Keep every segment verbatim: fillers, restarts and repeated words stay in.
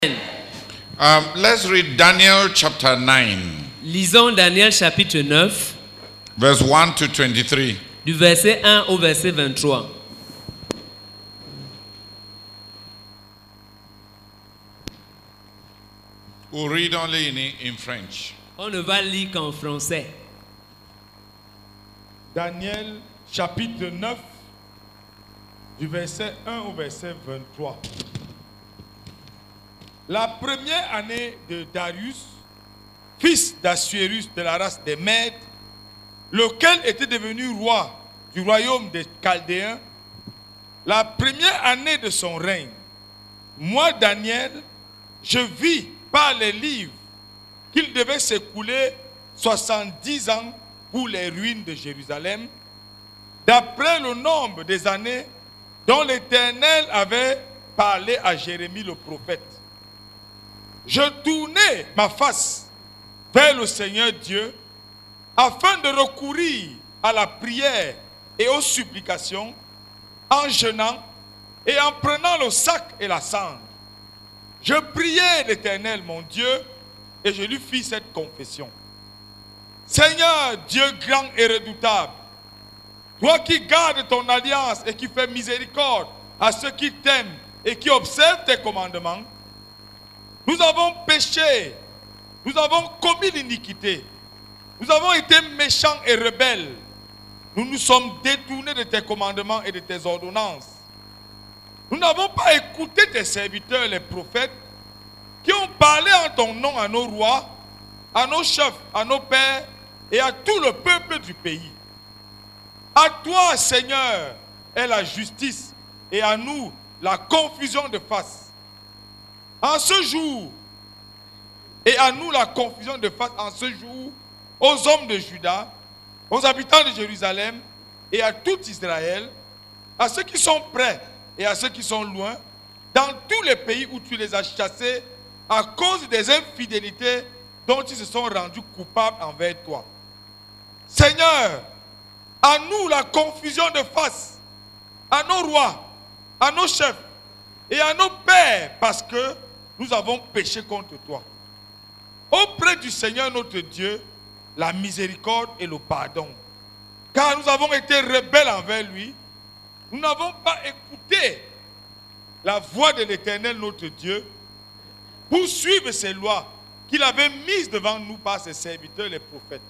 Um, let's read Daniel chapter nine. Lisons Daniel chapitre neuf, verse one to twenty-three. du verset un au verset vingt-trois. We'll read only in, in French. On ne va lire qu'en français. Daniel chapitre neuf, du verset un au verset vingt-trois. La première année de Darius, fils d'Assuérus de la race des Mèdes, lequel était devenu roi du royaume des Chaldéens, la première année de son règne, moi, Daniel, je vis par les livres qu'il devait s'écouler soixante-dix ans pour les ruines de Jérusalem, d'après le nombre des années dont l'Éternel avait parlé à Jérémie le prophète. Je tournai ma face vers le Seigneur Dieu afin de recourir à la prière et aux supplications en jeûnant et en prenant le sac et la cendre. Je priai l'Éternel mon Dieu et je lui fis cette confession. Seigneur Dieu grand et redoutable, toi qui gardes ton alliance et qui fais miséricorde à ceux qui t'aiment et qui observent tes commandements, nous avons péché, nous avons commis l'iniquité, nous avons été méchants et rebelles, nous nous sommes détournés de tes commandements et de tes ordonnances. Nous n'avons pas écouté tes serviteurs, les prophètes, qui ont parlé en ton nom à nos rois, à nos chefs, à nos pères et à tout le peuple du pays. À toi, Seigneur, est la justice et à nous la confusion de face. En ce jour, et à nous la confusion de face en ce jour, aux hommes de Juda, aux habitants de Jérusalem et à tout Israël, à ceux qui sont près et à ceux qui sont loin, dans tous les pays où tu les as chassés à cause des infidélités dont ils se sont rendus coupables envers toi. Seigneur, à nous la confusion de face, à nos rois, à nos chefs et à nos pères, parce que nous avons péché contre toi. Auprès du Seigneur notre Dieu, la miséricorde et le pardon. Car nous avons été rebelles envers lui, nous n'avons pas écouté la voix de l'Éternel notre Dieu pour suivre ses lois qu'il avait mises devant nous par ses serviteurs les prophètes.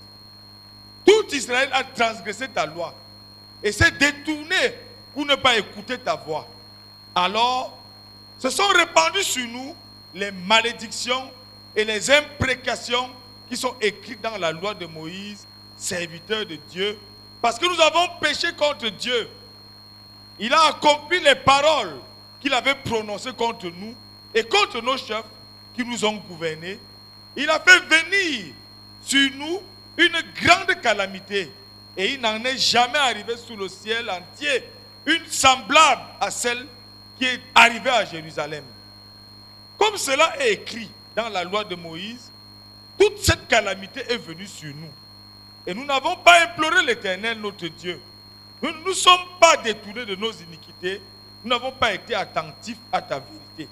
Tout Israël a transgressé ta loi et s'est détourné pour ne pas écouter ta voix. Alors, se sont répandues sur nous les malédictions et les imprécations qui sont écrites dans la loi de Moïse, serviteur de Dieu, parce que nous avons péché contre Dieu. Il a accompli les paroles qu'il avait prononcées contre nous et contre nos chefs qui nous ont gouvernés. Il a fait venir sur nous une grande calamité et il n'en est jamais arrivé sous le ciel entier une semblable à celle qui est arrivée à Jérusalem. Comme cela est écrit dans la loi de Moïse, toute cette calamité est venue sur nous. Et nous n'avons pas imploré l'Éternel, notre Dieu. Nous ne nous sommes pas détournés de nos iniquités. Nous n'avons pas été attentifs à ta vérité.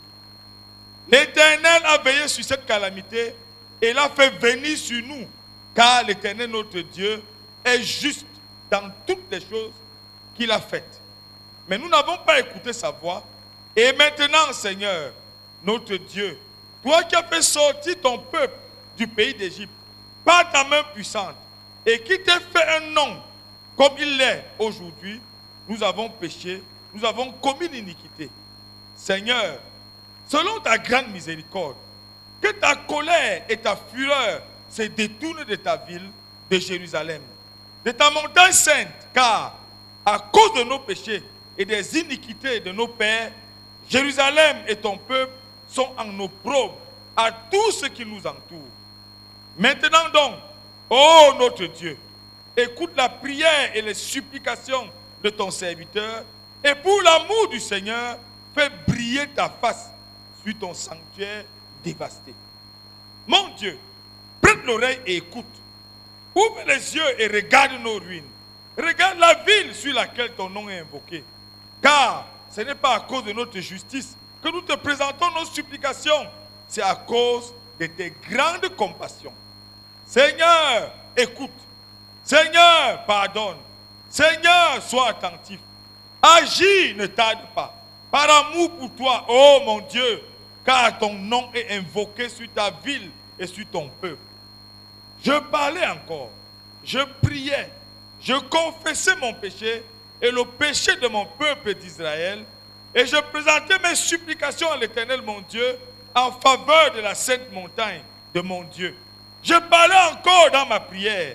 L'Éternel a veillé sur cette calamité et l'a fait venir sur nous. Car l'Éternel, notre Dieu, est juste dans toutes les choses qu'il a faites. Mais nous n'avons pas écouté sa voix. Et maintenant, Seigneur, notre Dieu, toi qui as fait sortir ton peuple du pays d'Égypte par ta main puissante et qui t'as fait un nom comme il l'est aujourd'hui, nous avons péché, nous avons commis l'iniquité. Seigneur, selon ta grande miséricorde, que ta colère et ta fureur se détournent de ta ville, de Jérusalem, de ta montagne sainte, car à cause de nos péchés et des iniquités de nos pères, Jérusalem et ton peuple sont en opprobre à tous ceux qui nous entourent. Maintenant donc, ô notre Dieu, écoute la prière et les supplications de ton serviteur et pour l'amour du Seigneur, fais briller ta face sur ton sanctuaire dévasté. Mon Dieu, prête l'oreille et écoute. Ouvre les yeux et regarde nos ruines. Regarde la ville sur laquelle ton nom est invoqué. Car ce n'est pas à cause de notre justice que nous te présentons nos supplications c'est à cause de tes grandes compassions. Seigneur, écoute. Seigneur, pardonne. Seigneur, sois attentif. Agis, ne tarde pas. Par amour pour toi, oh mon Dieu, car ton nom est invoqué sur ta ville et sur ton peuple. Je parlais encore, je priais, je confessais mon péché et le péché de mon peuple d'Israël, et je présentais mes supplications à l'Éternel mon Dieu en faveur de la sainte montagne de mon Dieu. Je parlais encore dans ma prière.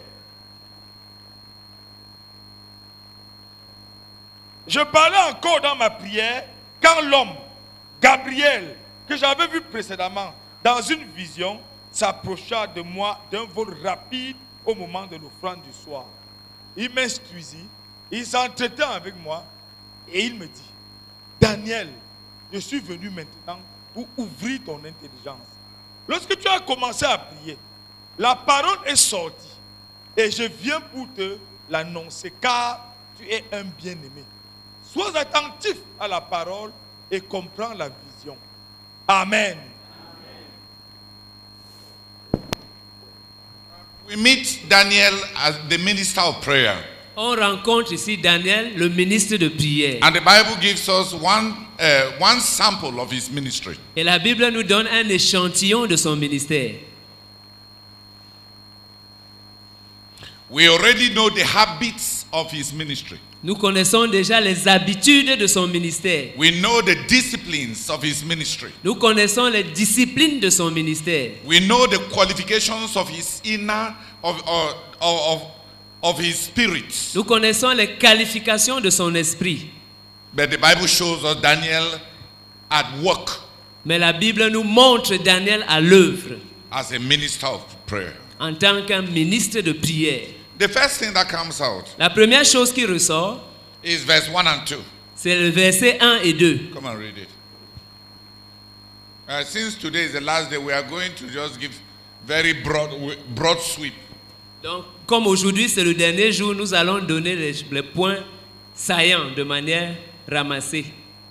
Je parlais encore dans ma prière quand l'homme, Gabriel, que j'avais vu précédemment dans une vision, s'approcha de moi d'un vol rapide au moment de l'offrande du soir. Il m'instruisit, il s'entretint avec moi et il me dit, Daniel, je suis venu maintenant pour ouvrir ton intelligence. Lorsque tu as commencé à prier, la parole est sortie et je viens pour te l'annoncer car tu es un bien-aimé. Sois attentif à la parole et comprends la vision. Amen. We meet Daniel as the minister of prayer. On rencontre ici Daniel, le ministre de prière. And the Bible gives us one, uh, one sample of his ministry. Et la Bible nous donne un échantillon de son ministère. We already know the habits of his ministry. Nous connaissons déjà les habitudes de son ministère. We know the disciplines of his ministry. Nous connaissons les disciplines de son ministère. We know the qualifications of his inner, of, of, of, of his spirit. Nous connaissons les qualifications de son esprit. But the Bible shows us Daniel at work Mais la Bible nous montre Daniel à l'œuvre as a minister of prayer. en tant qu'un ministre de prière. The first thing that comes out La première chose qui ressort, is verse one and two. c'est le verset un et deux. Come and read it. Uh, since today is the last day, we are going to just give very broad, broad sweep. Donc, comme aujourd'hui c'est le dernier jour, nous allons donner les, les points saillants de manière ramassée.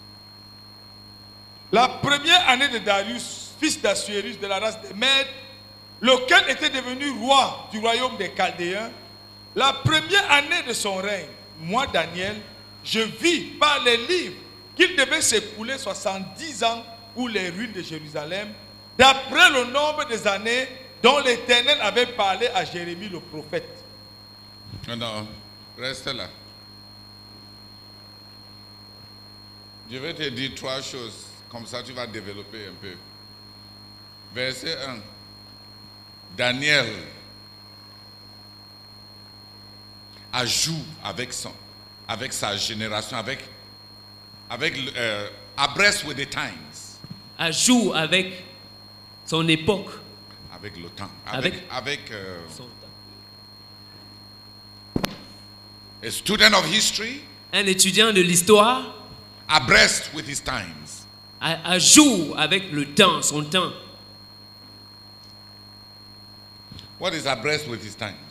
La première année de Darius, fils d'Assuérus de la race des Mèdes, lequel était devenu roi du royaume des Chaldéens, la première année de son règne, moi Daniel, je vis par les livres qu'il devait s'écouler soixante-dix ans pour les ruines de Jérusalem, d'après le nombre des années dont l'Éternel avait parlé à Jérémie le prophète. Non, non, reste là. Je vais te dire trois choses, comme ça tu vas développer un peu. Verset un. Daniel a joué avec, son, avec sa génération, avec, avec euh, abreast with the times. À jour avec son époque. Avec le temps. Avec, Avec- avec euh, Son temps. a student of history, Un étudiant de l'histoire abreast with his times. à, à jour avec le temps, son temps. What is abreast with his times?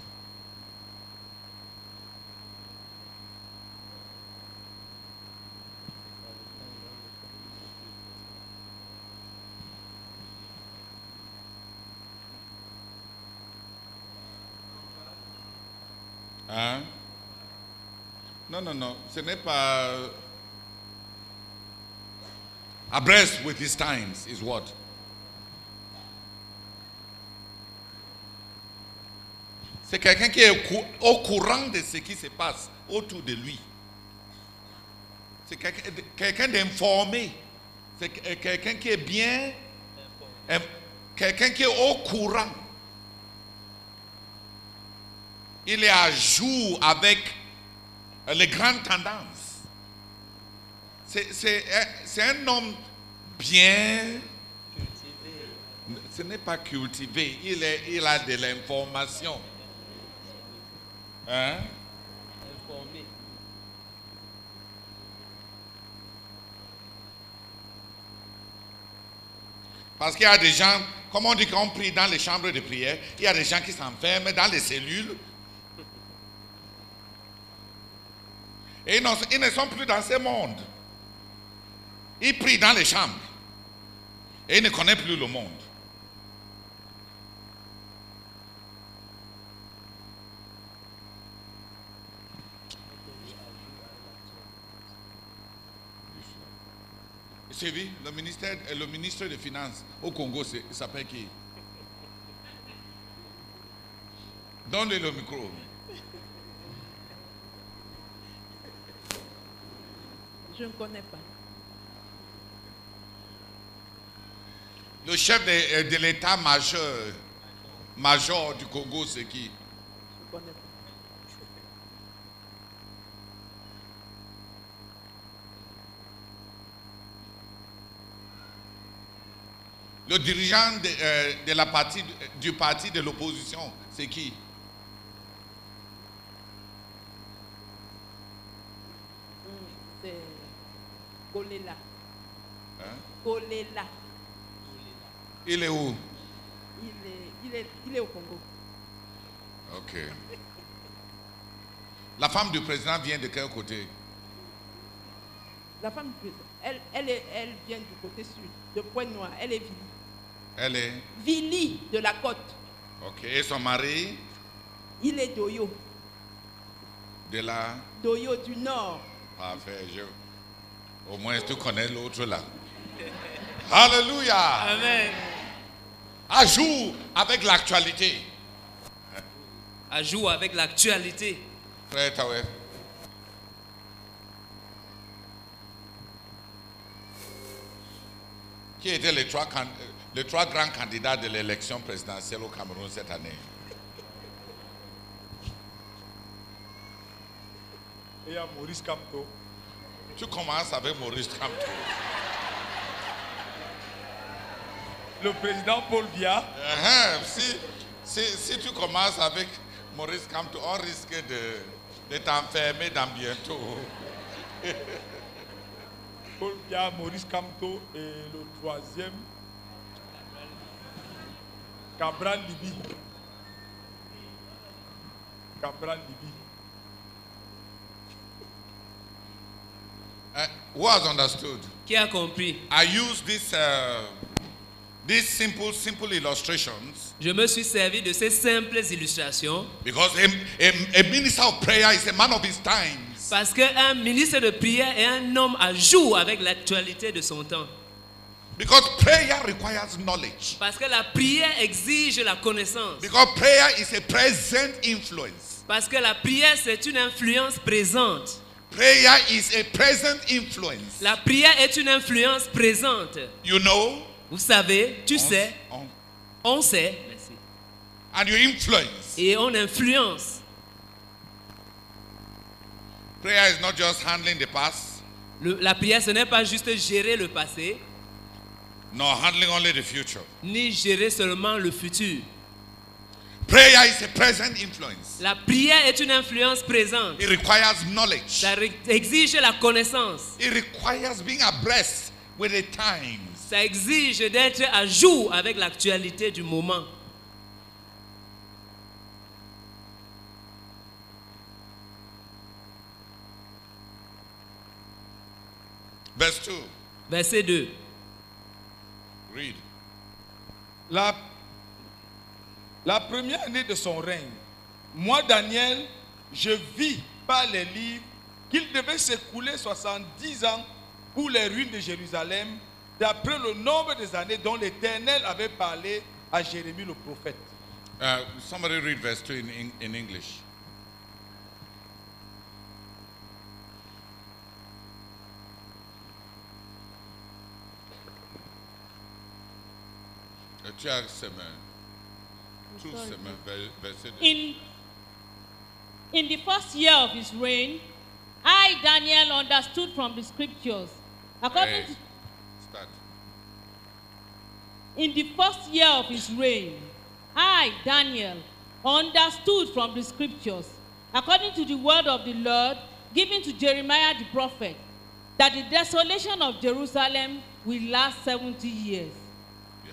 Hein? Non, non, non, ce n'est pas. Abreast with his times is what? C'est quelqu'un qui est au cou- au courant de ce qui se passe autour de lui. C'est quelqu'un quelqu'un d'informé. C'est que- quelqu'un qui est bien. euh, Quelqu'un qui est au courant. Il est à jour avec euh, les grandes tendances. C'est c'est un- c'est un homme bien. Ce n'est pas cultivé. Il, est, il a de l'information. Hein? Parce qu'il y a des gens, comme on dit qu'on prie dans les chambres de prière, il y a des gens qui s'enferment dans les cellules. Et ils, n'ont- ils ne sont plus dans ce monde. Ils prient dans les chambres. Et il ne connaît plus le monde. Suivi, le ministère, le ministre des Finances au Congo, c'est- il s'appelle qui? Donnez le micro. Je ne connais pas. Le chef de, de l'état-major major du Congo, c'est qui? Je ne connais pas. Le dirigeant de, euh, de la partie, du parti de l'opposition, c'est qui? Hum, C'est Kolela. Hein? Kolela. Il est où? Il est, il, est, il est au Congo. Ok. La femme du président vient de quel côté? La femme du président, elle, elle, est, elle vient du côté sud, de Pointe-Noire. Elle est Vili. Elle est. Vili de la côte. Ok. Et son mari? Il est d'Oyo. De la. D'Oyo du nord. Parfait. Je- Au moins, tu connais l'autre là. Alléluia. Amen. À jour avec l'actualité. À jour avec l'actualité. Frère Taoué. Qui étaient les trois, can- les trois grands candidats de l'élection présidentielle au Cameroun cette année? Et il y a Maurice Kamto. Tu commences avec Maurice Kamto. Le président Paul Biya. Uh-huh. Si, si, si tu commences avec Maurice Kamto, on risque de, de t'enfermer dans bientôt. Paul Biya, Maurice Kamto et le troisième, Cabral Libi. Cabral Libi. Uh, who has understood? Qui a compris? I use this, uh, these simple, simple illustrations Je me suis servi de ces simples illustrations because a, a, a minister of prayer is a man of his times. parce qu'un ministre de prière est un homme à jour avec l'actualité de son temps. Because prayer requires knowledge. Parce que la prière exige la connaissance. Because prayer is a present influence. Parce que la prière, c'est une influence présente. Prayer is a present influence. La prière est une influence présente. You know? Vous savez, tu On- sais, on- on sait, merci. and you influence. Et on influence. Prayer is not just handling the past, Le- la prière, ce n'est pas juste gérer le passé, nor handling only the future. ni gérer seulement le futur. Prayer is a present influence. La prière est une influence présente. It requires knowledge. Ça re- exige la connaissance. It requires being abreast with the times. Ça exige d'être à jour avec l'actualité du moment. Verse two. Verset deux. Read. La, la première année de son règne, moi, Daniel, je vis par les livres qu'il devait s'écouler soixante-dix ans pour les ruines de Jérusalem, d'après le nombre des années dont l'Éternel avait parlé à Jérémie le prophète. Uh, somebody read verse two in, in, in English. Uh, Tu as semaine. Tout semaine, ver- verset deux. In, in the first year of his reign, I, Daniel, understood from the scriptures. According Hey, to, start. in the first year of his reign, I, Daniel, understood from the scriptures, according to the word of the Lord given to Jeremiah the prophet, that the desolation of Jerusalem will last seventy years. Yeah.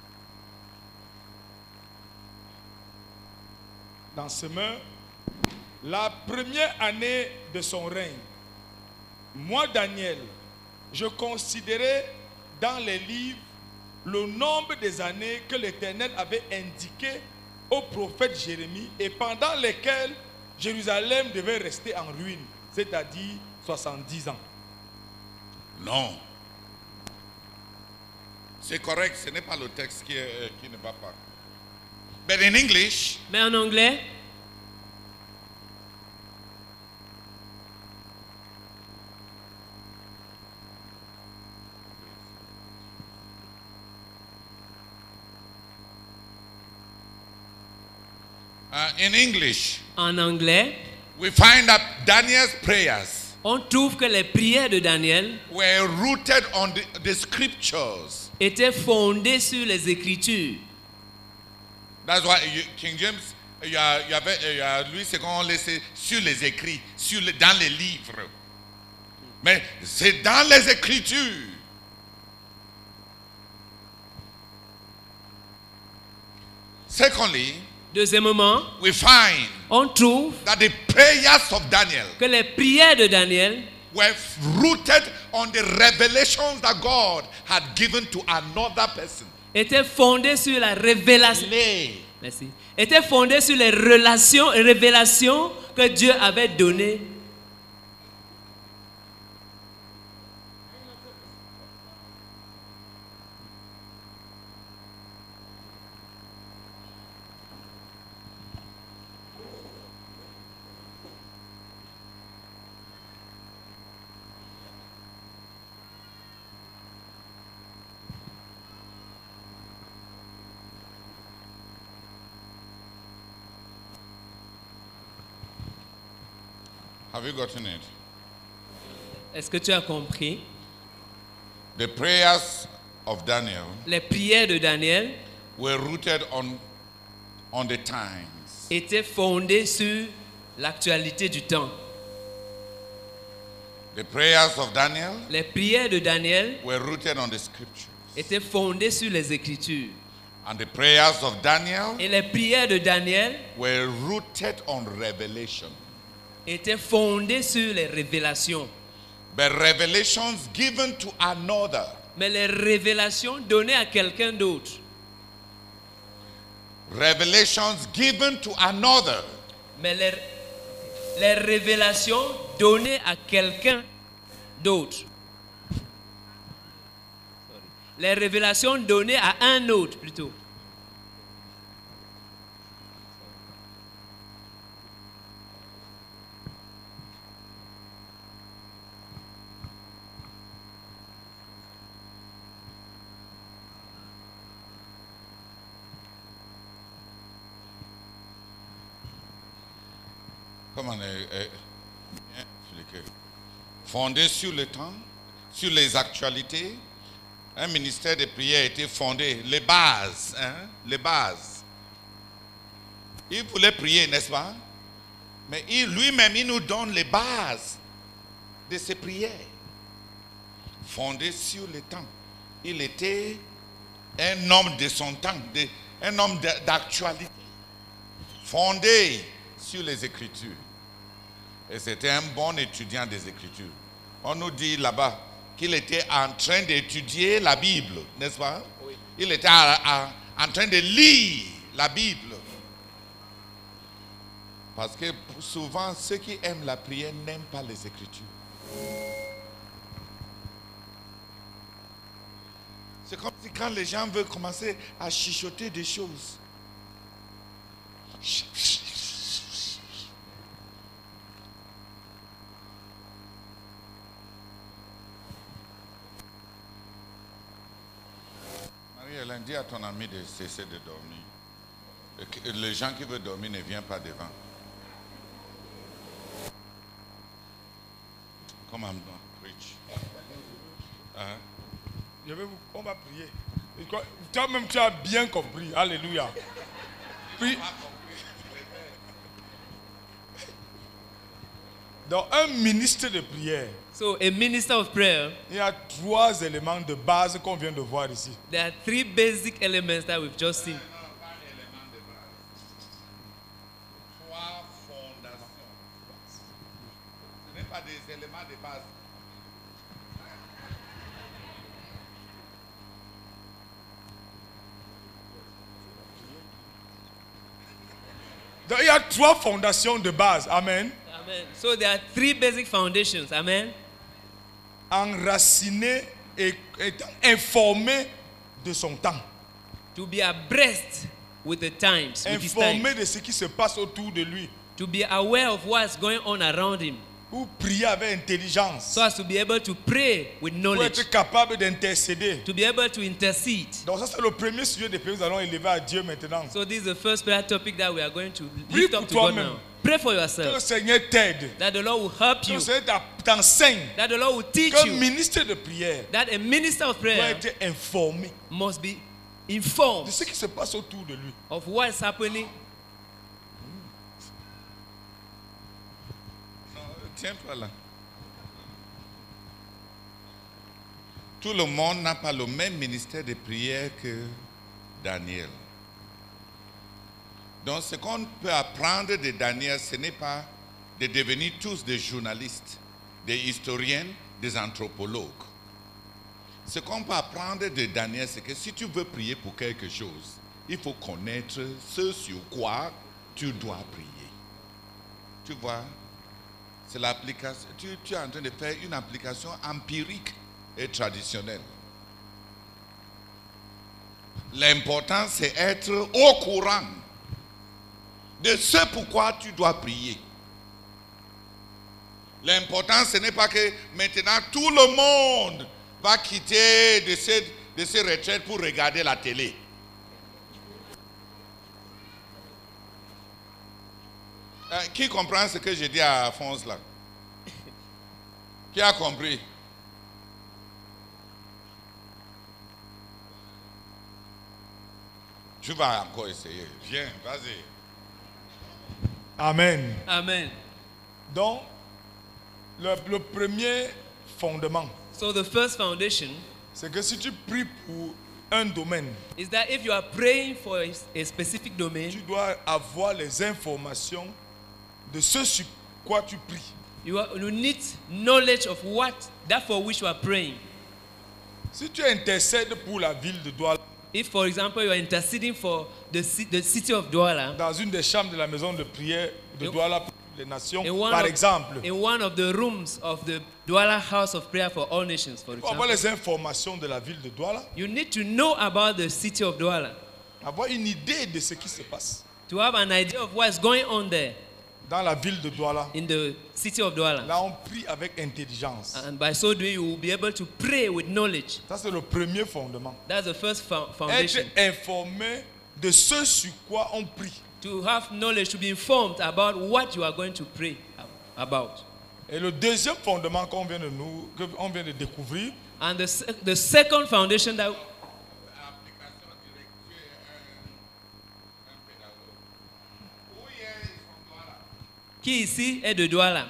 Dans ce main, la première année de son règne, moi, Daniel, je considérais dans les livres le nombre des années que l'Éternel avait indiqué au prophète Jérémie et pendant lesquelles Jérusalem devait rester en ruine, c'est-à-dire soixante-dix ans. Non. C'est correct, ce n'est pas le texte qui, est- qui ne va pas. But in English, Mais en anglais, uh, in English, en anglais, we find that Daniel's prayers on trouve que les prières de Daniel were rooted on the, the scriptures. étaient fondées sur les Écritures. That's why you- King James, il y a, il y avait, il y a Louis second laissé sur les écrits, sur les- dans les livres. Mais c'est dans les Écritures. Secondly, Deuxièmement, we find on trouve that the prayers of Daniel que les prières de Daniel were rooted on the revelations that God had given to another person. étaient fondées sur la révélation. Lay. Merci. Étaient fondées sur les relations, révélations que Dieu avait données. Have you gotten it? Est-ce que tu as compris? The prayers of Daniel Les prières de Daniel were rooted on, on the times. étaient fondées sur l'actualité du temps. The prayers of Daniel Les prières de Daniel were rooted on the scriptures. étaient fondées sur les Écritures. And the prayers of Daniel Et les prières de Daniel were rooted on revelation. étaient fondées sur les révélations. But revelations given to another. Mais les révélations données à quelqu'un d'autre. Revelations given to another. Mais les, les révélations données à quelqu'un d'autre. Les révélations données à un autre plutôt. Comment euh, euh, bien expliquer? Fondé sur le temps, sur les actualités, un ministère de prière a été fondé, les bases, hein, les bases. Il voulait prier, n'est-ce pas? Mais il- lui-même, il nous donne les bases de ses prières. Fondé sur le temps. Il était un homme de son temps, de- un homme de- d'actualité. Fondé sur les Écritures. Et c'était un bon étudiant des Écritures. On nous dit là-bas qu'il était en train d'étudier la Bible, n'est-ce pas? Oui. Il était à- à- en train de lire la Bible. Parce que souvent, ceux qui aiment la prière n'aiment pas les Écritures. C'est comme si quand les gens veulent commencer à chuchoter des choses. Marie-Hélène, dis à ton ami de cesser de dormir. Et que les gens qui veulent dormir ne viennent pas devant. Come on, preach. Hein? Je vais vous, on va prier. Et quoi- Toi-même, tu as bien compris. Alléluia. Puis, dans un ministre de prière, So, a minister of prayer, il y a trois éléments de base qu'on vient de voir ici. there are three basic elements that we've just seen. Trois fondations. Ce n'est pas des éléments de base. Donc, il y a trois fondations de base. Amen. Amen. So there are three basic foundations. Amen. Enraciné et étant informé de son temps. To be abreast with the times, with his time. Informé de ce qui se passe autour de lui. To be aware of what's going on around him. Pour prier avec intelligence. So as to be able to pray with Pour knowledge. être capable d'intercéder. To be able to intercede. Donc ça c'est le premier sujet de prière que nous allons élever à Dieu maintenant. So this is the first prayer topic that we are going to Prie lift pour up to God toi-même. now. Pray for Que le yourself. Seigneur t'aide. That the Lord will help Que you. le Seigneur t'enseigne. That the Lord will teach Qu'un you. ministre de prière That a minister of doit prayer être informé must be de informed ce qui se passe autour de lui. of what is happening. Non, tiens-toi là. Tout le monde n'a pas le même ministère de prière que Daniel. Donc ce qu'on peut apprendre de Daniel, ce n'est pas de devenir tous des journalistes, des historiens, des anthropologues. Ce qu'on peut apprendre de Daniel, c'est que si tu veux prier pour quelque chose, il faut connaître ce sur quoi tu dois prier. Tu vois, c'est l'application. Tu, tu es en train de faire une application empirique et traditionnelle. L'important, c'est être au courant de ce pourquoi tu dois prier. L'important, ce n'est pas que maintenant tout le monde va quitter de ces, de ces retraites pour regarder la télé. Euh, qui comprend ce que je dis à Alphonse là? Qui a compris? Tu vas encore essayer. Viens, vas-y. Amen. Amen. Donc, le, le premier fondement, So the first foundation c'est que si tu pries pour un domaine, is that if you are praying for a, a specific tu domain, dois avoir les informations de ce sur quoi tu pries. you, are, you need knowledge of what, that for which you are praying. Si tu intercèdes pour la ville de Douala, If, for example, you are interceding for the, ci- the city of Douala, dans une des chambres de la maison de prière de Et- Douala pour les nations, in one, par of, exemple, in one of the rooms of the Douala House of Prayer for All Nations, for pour avoir example, les informations de la ville de Douala, you need to know about the city of Douala avoir une idée de ce qui se passe to have an idea of what's going on there dans la ville de Douala. in the city of Douala. Là, on prie avec intelligence. And by so doing, you will be able to pray with knowledge. Ça, c'est le premier fondement. That's the first fo- foundation. Être informé de ce sur quoi on prie. To have knowledge, to be informed about what you are going to pray about. Et le deuxième fondement qu'on vient de nous, qu'on vient de découvrir, And the, se- the second foundation that Application directe, tu es un, un pédagogue. Où est ils sont toi là? qui ici est de Douala,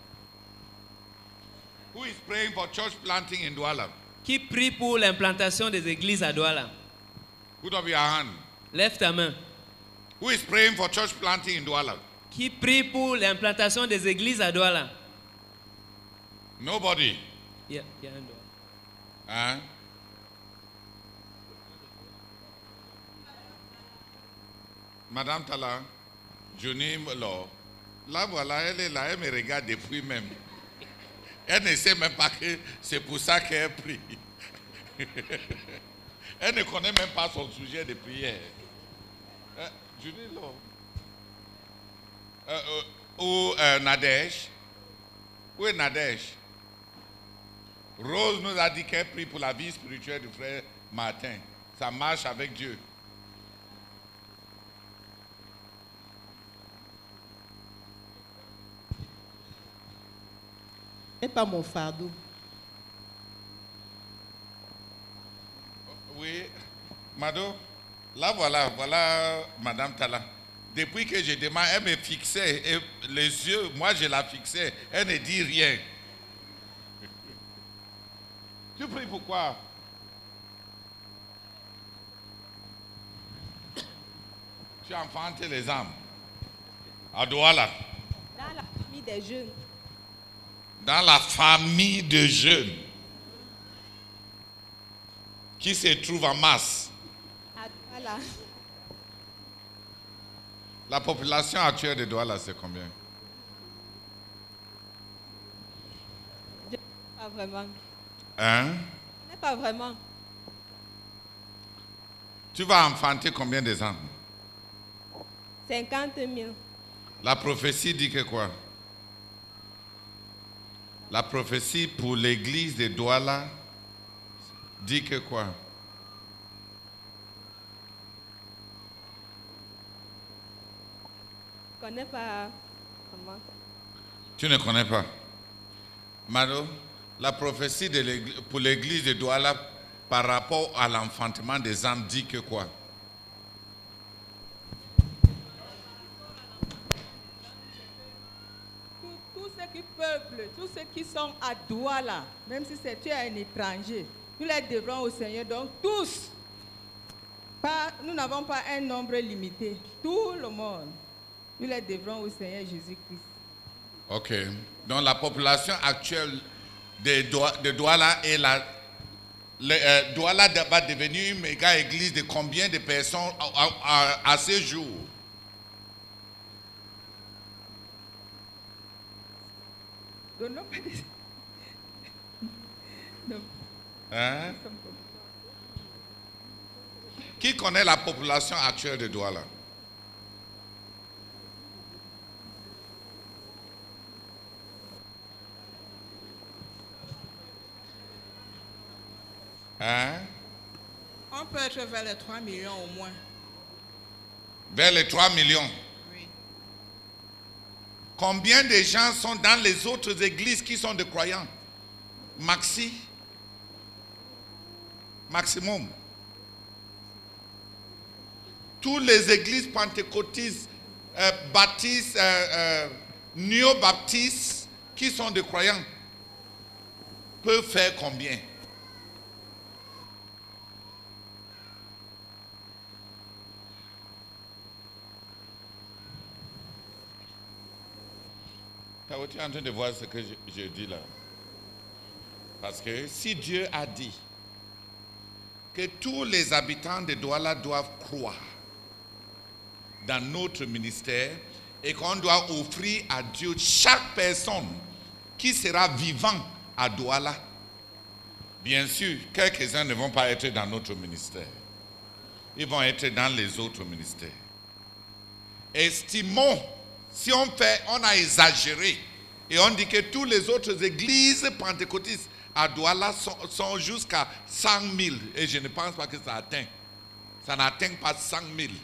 Who is praying for church planting in Douala? qui prie pour l'implantation des églises à Douala. Put up your hand. Lève ta main. Who is praying for church planting in Douala? Qui prie pour l'implantation des églises à Douala. Nobody. Yeah, yeah, and Douala. Hein? Madame Tala, Johnny Law, là voilà, elle est là, elle me regarde depuis même. Elle ne sait même pas que c'est pour ça qu'elle prie. Elle ne connaît même pas son sujet de prière. Euh, Johnny Law. Euh, euh, ou euh, Nadège. Où est Nadège? Rose nous a dit qu'elle prie pour la vie spirituelle du frère Martin. Ça marche avec Dieu. Et pas mon fardeau. Oui, Mado, là voilà, voilà Madame Tala. Depuis que je demande, elle me fixait, et les yeux, moi je la fixais, elle ne dit rien. Tu pries pourquoi? Tu enfantes les âmes. À Douala. Dans la famille des jeunes. Dans la famille de jeunes qui se trouvent en masse. À Douala. La population actuelle de Douala, c'est combien? Pas vraiment. Hein? Mais pas vraiment. Tu vas enfanter combien d'enfants? cinquante mille. La prophétie dit que quoi? La prophétie pour l'église de Douala dit que quoi? Je ne connais pas comment. Tu ne connais pas? Mado, la prophétie de l'église- pour l'église de Douala par rapport à l'enfantement des âmes dit que quoi? Tous tous ceux qui peuplent, tous ceux qui sont à Douala, même si c'est tu es un étranger, nous les devrons au Seigneur. Donc tous, pas, nous n'avons pas un nombre limité. Tout le monde, nous les devrons au Seigneur Jésus-Christ. Ok. Donc la population actuelle de, Doua- de Douala est la... le- euh, Douala va devenir une méga église de combien de personnes à, à- à ce jour? Donc, non, pas des- non. Hein? Qui connaît la population actuelle de Douala? Hein? On peut être vers les trois millions au moins. Vers les trois millions. Oui. Combien de gens sont dans les autres églises qui sont des croyants? Maxi? Maximum. Toutes les églises pentecôtistes, euh, baptistes, euh, euh, néo-baptistes qui sont des croyants peuvent faire combien? Tu es en train de voir ce que je, je dis là. Parce que si Dieu a dit que tous les habitants de Douala doivent croire dans notre ministère et qu'on doit offrir à Dieu chaque personne qui sera vivant à Douala, bien sûr, quelques-uns ne vont pas être dans notre ministère. Ils vont être dans les autres ministères. Estimons, si on fait, on a exagéré et on dit que toutes les autres églises pentecôtistes à Douala sont, sont jusqu'à cent mille et je ne pense pas que ça atteint. Ça n'atteint pas cent mille.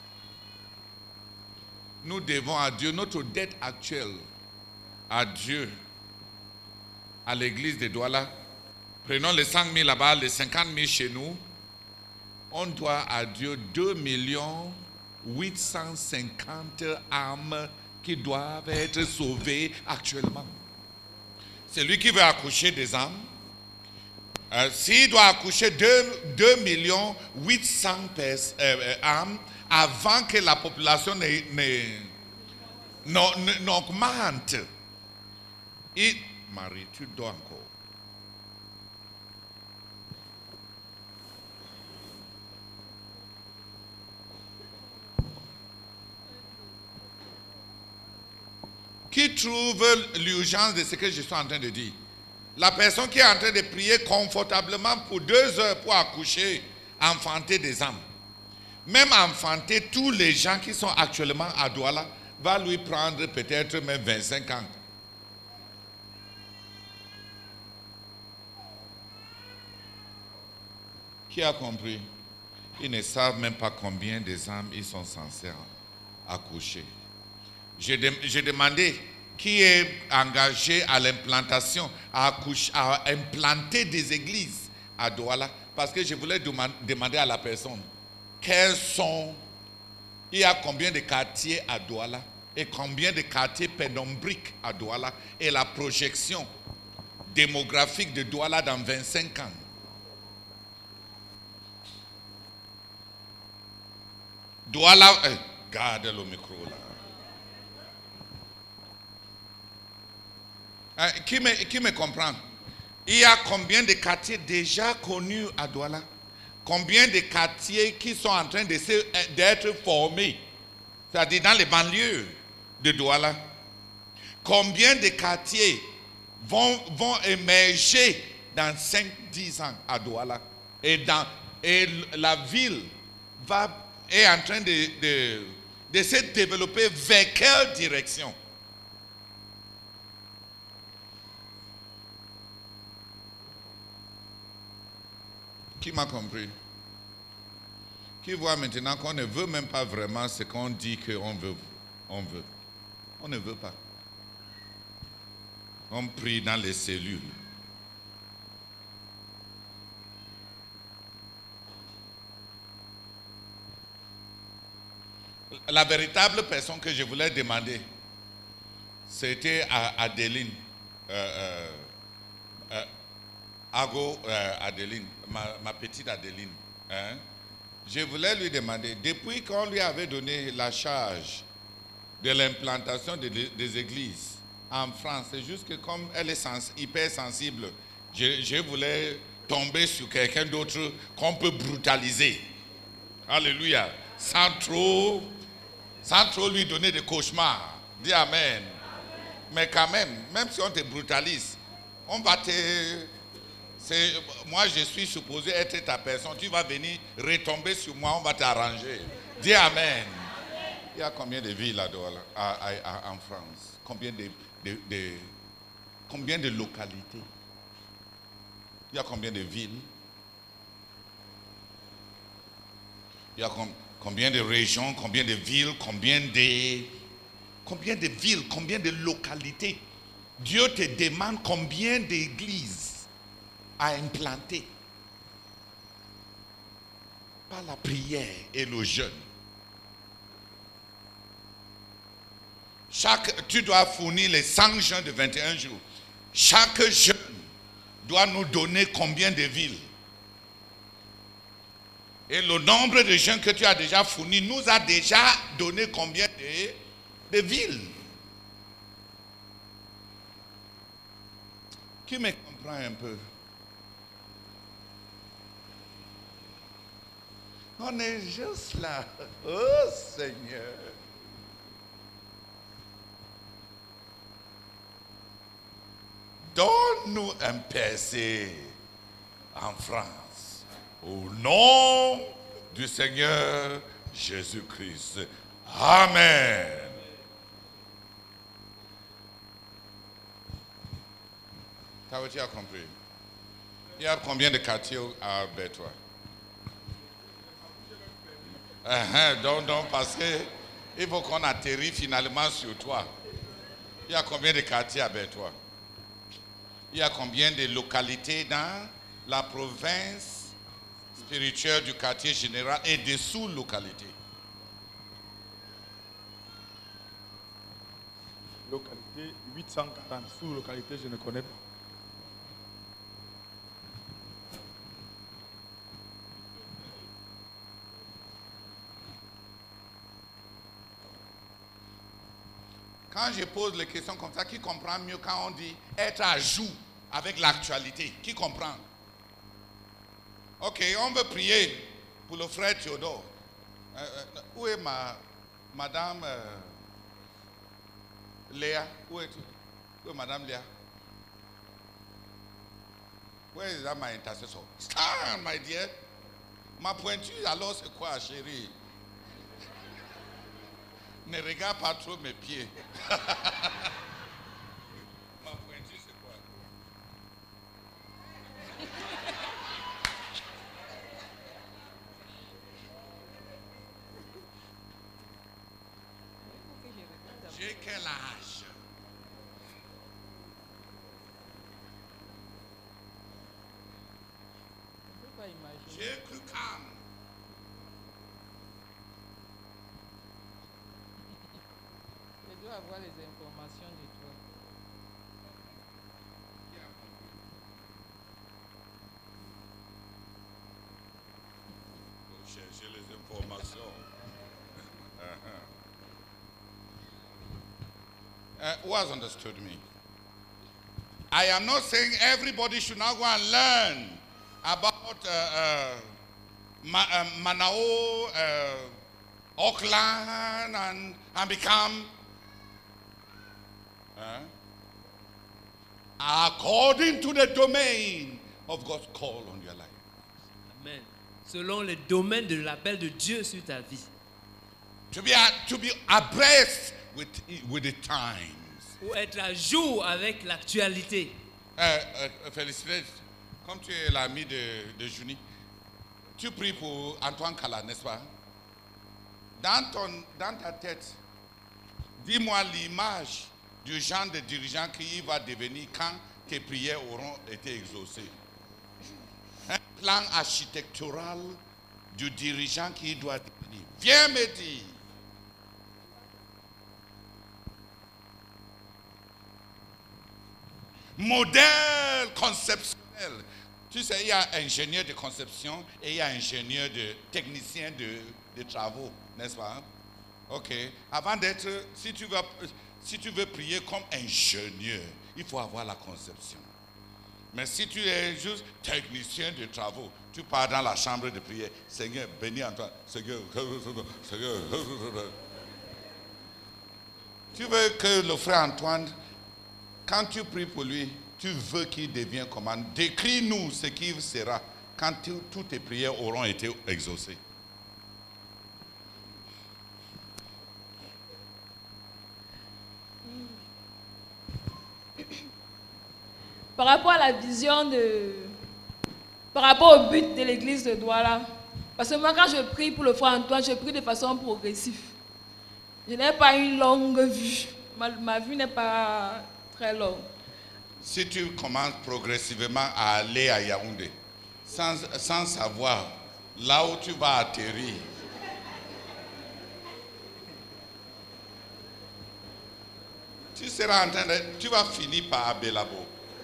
Nous devons à Dieu notre dette actuelle à Dieu, à l'église de Douala. Prenons les cent mille là-bas, les cinquante mille chez nous. On doit à Dieu deux millions huit cent cinquante âmes qui doivent être sauvées actuellement. C'est lui qui veut accoucher des âmes. Euh, S'il doit accoucher deux millions huit cents âmes avant que la population n'augmente. Et Marie, tu dois encore. Qui trouve l'urgence de ce que je suis en train de dire? La personne qui est en train de prier confortablement pour deux heures pour accoucher, enfanter des âmes. Même enfanter tous les gens qui sont actuellement à Douala va lui prendre peut-être même vingt-cinq ans. Qui a compris? Ils ne savent même pas combien des âmes ils sont censés accoucher. J'ai demandé qui est engagé à l'implantation, à, à implanter des églises à Douala, parce que je voulais demander à la personne, quels sont, il y a combien de quartiers à Douala et combien de quartiers pénombriques à Douala et la projection démographique de Douala dans vingt-cinq ans. Douala, eh, garde le micro là. Hein, qui, me, qui me comprend? Il y a combien de quartiers déjà connus à Douala? Combien de quartiers qui sont en train d'être formés? c'est-à-dire dans les banlieues de Douala. Combien de quartiers vont, vont émerger dans cinq dix ans à Douala? Et, dans, et la ville va, est en train de, de, de se développer vers quelle direction? Qui m'a compris? Qui voit maintenant qu'on ne veut même pas vraiment ce qu'on dit qu'on veut. On veut. On ne veut pas. On prie dans les cellules. La véritable personne que je voulais demander, c'était Adeline. Euh, euh, euh, Ago euh, Adeline, ma, ma petite Adeline. Hein? Je voulais lui demander, depuis qu'on lui avait donné la charge de l'implantation des, des églises en France, c'est juste que comme elle est sens, hyper sensible, je, je voulais tomber sur quelqu'un d'autre qu'on peut brutaliser. Alléluia. Sans trop, sans trop lui donner des cauchemars. Dis Amen. Amen. Mais quand même, même si on te brutalise, on va te... Moi, je suis supposé être ta personne. Tu vas venir retomber sur moi, on va t'arranger. Dis Amen. Amen. Il y a combien de villes là à, à, à, en France? Combien de, de, de, combien de localités? Il y a combien de villes? Il y a com, combien de régions? Combien de villes? Combien de, combien de villes? Combien de localités? Dieu te demande combien d'églises à implanter par la prière et le jeûne. Chaque, tu dois fournir les cent jeûnes de vingt et un jours. Chaque jeûne doit nous donner combien de villes. Et le nombre de jeûnes que tu as déjà fourni nous a déjà donné combien de, de villes. Qui me comprend un peu? On est juste là. Oh Seigneur. Donne-nous un percé en France. Au nom du Seigneur Jésus-Christ. Amen. Tu as compris? Il y a combien de quartiers à Bertois? Uh-huh, donc, donc, parce qu'il faut qu'on atterrit finalement sur toi. Il y a combien de quartiers à Bertois? Il y a combien de localités dans la province spirituelle du quartier général et des sous-localités? Localité huit cent quarante, sous-localité, je ne connais pas. Quand je pose les questions comme ça, qui comprend mieux quand on dit être à jour avec l'actualité? Qui comprend? Ok, on veut prier pour le frère Théodore. Euh, euh, où est ma madame euh, Léa? Où est, où est madame Léa? Where is that my intercessor? Stand, my dear. Ma pointure, alors c'est quoi, chérie? Ne regarde pas trop mes pieds. Ma pointure, c'est quoi? J'ai quel âge? J'ai cru calme. Je dois avoir les informations de toi. Faut chercher les informations. uh, who has understood me? I am not saying everybody should now go and learn about uh, uh, Ma, uh, Manao, uh, Auckland and, and become huh? according to the domain of God's call on your life. Amen. Selon le domaine de l'appel de Dieu sur ta vie. To be, to be abreast with, with the times. Pour être à jour avec l'actualité. Euh, euh, Félicité, comme tu es l'ami de, de Juni, tu pries pour Antoine Kala, n'est-ce pas? Dans, ton, dans ta tête, dis-moi l'image du genre de dirigeant qui va devenir quand tes prières auront été exaucées. Un plan architectural du dirigeant qui doit devenir. Viens me dire. Modèle conceptionnel. Tu sais, il y a ingénieur de conception et il y a ingénieur de technicien de, de travaux, n'est-ce pas? Ok. Avant d'être, si tu veux, si tu veux prier comme ingénieur, il faut avoir la conception. Mais si tu es juste technicien de travaux, tu pars dans la chambre de prière. Seigneur, bénis Antoine. Seigneur, Seigneur. Tu veux que le frère Antoine, quand tu pries pour lui, tu veux qu'il devienne comment? Décris-nous ce qu'il sera quand toutes tes prières auront été exaucées. Par rapport à la vision de... Par rapport au but de l'église de Douala, parce que moi quand je prie pour le frère Antoine, je prie de façon progressive. Je n'ai pas une longue vue. Ma, ma vue n'est pas très longue. Si tu commences progressivement à aller à Yaoundé, sans, sans savoir là où tu vas atterrir, tu seras en train de... Tu vas finir par Abelabo.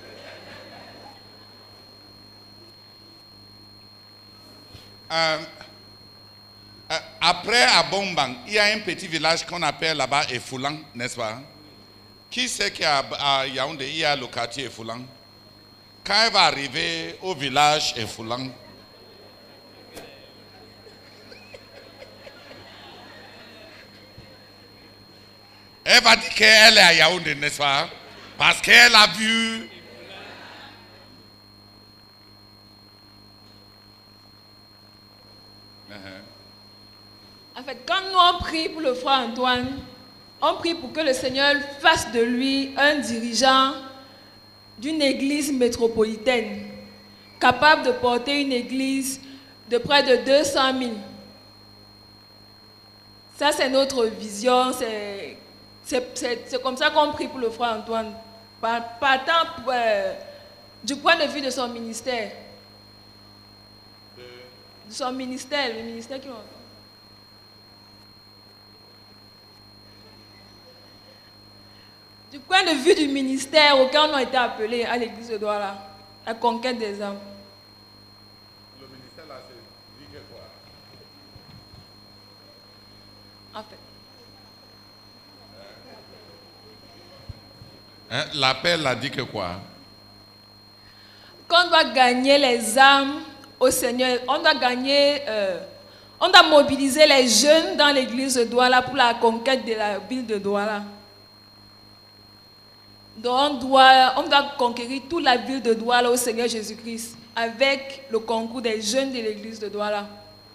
Euh, euh, après à Bombang, il y a un petit village qu'on appelle là-bas Efoulang, n'est-ce pas? Qui sait qu'à Yaoundé, il y a le quartier Efoulang? Quand elle va arriver au village Efoulang, elle va dire qu'elle est à Yaoundé, n'est-ce pas? Parce qu'elle a vu. En fait, quand nous on prie pour le frère Antoine, on prie pour que le Seigneur fasse de lui un dirigeant d'une église métropolitaine, capable de porter une église de près de deux cent mille. Ça, c'est notre vision, c'est comme ça qu'on prie pour le frère Antoine, pas, pas tant euh, du point de vue de son ministère. De son ministère, le ministère qui l'entend. Du point de vue du ministère auquel on a été appelés à l'église de Douala, la conquête des âmes. Le ministère là, c'est dit que quoi? En fait. Hein? L'appel a dit que quoi? Qu'on doit gagner les âmes au Seigneur, on doit gagner, euh, on doit mobiliser les jeunes dans l'église de Douala pour la conquête de la ville de Douala. Donc on doit, on doit conquérir toute la ville de Douala au Seigneur Jésus-Christ avec le concours des jeunes de l'église de Douala.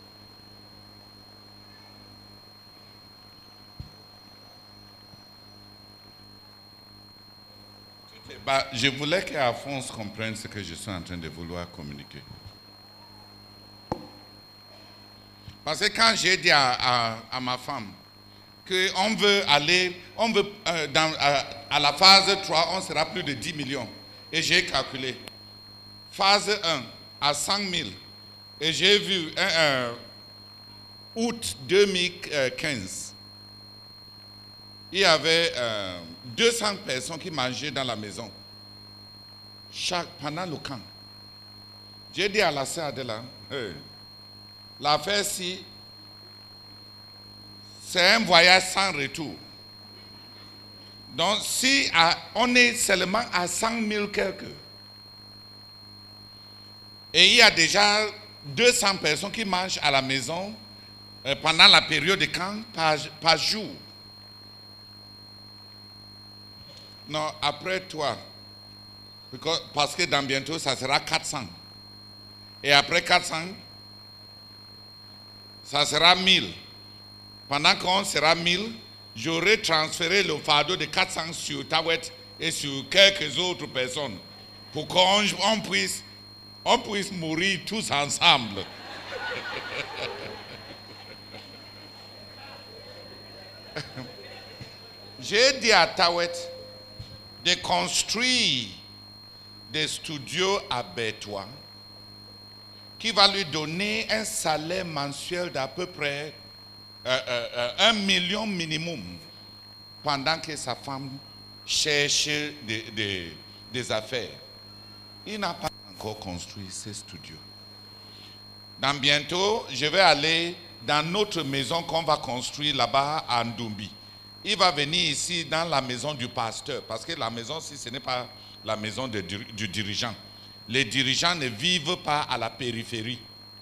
Bah, je voulais qu'Alphonse comprenne ce que je suis en train de vouloir communiquer. Parce que quand j'ai dit à, à, à ma femme qu'on veut aller, on veut, euh, dans, à, à la phase trois, on sera plus de dix millions. Et j'ai calculé. Phase un, à cent mille. Et j'ai vu, un, un, août deux mille quinze, il y avait euh, deux cents personnes qui mangeaient dans la maison. Chaque, pendant le camp. J'ai dit à la sœur Adela, hey, l'affaire si c'est un voyage sans retour. Donc si à, on est seulement à cent mille quelques, et il y a déjà deux cents personnes qui mangent à la maison euh, pendant la période de camp par, par jour. Non, après toi, parce que dans bientôt, ça sera quatre cents. Et après quatre cents, ça sera mille. Pendant qu'on sera mille, j'aurai transféré le fardeau de quatre cents sur Tawet et sur quelques autres personnes pour qu'on on puisse, on puisse mourir tous ensemble. J'ai dit à Tawet de construire des studios à Bétois qui va lui donner un salaire mensuel d'à peu près euh, euh, euh, un million minimum pendant que sa femme cherche des, des, des affaires. Il n'a pas encore construit ce studio. Dans bientôt, je vais aller dans notre maison qu'on va construire là-bas à Ndumbi. Il va venir ici dans la maison du pasteur, parce que la maison, si ce n'est pas la maison de, du dirigeant. Les dirigeants ne vivent pas à la périphérie.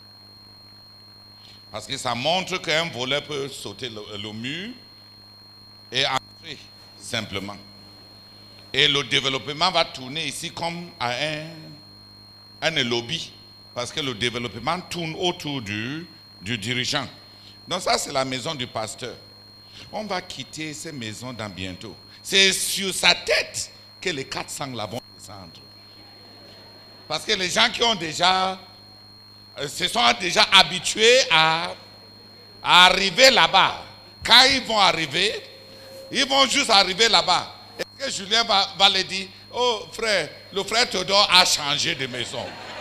Parce que ça montre qu'un voleur peut sauter le, le mur et entrer simplement. Et le développement va tourner ici comme à un, un lobby. Parce que le développement tourne autour du, du dirigeant. Donc ça, c'est la maison du pasteur. On va quitter ces maisons dans bientôt. C'est sur sa tête que les quatre cents là vont descendre. Parce que les gens qui ont déjà, euh, se sont déjà habitués à, à arriver là-bas. Quand ils vont arriver, ils vont juste arriver là-bas. Est-ce que Julien va, va leur dire, oh frère, le frère Théodore a changé de maison.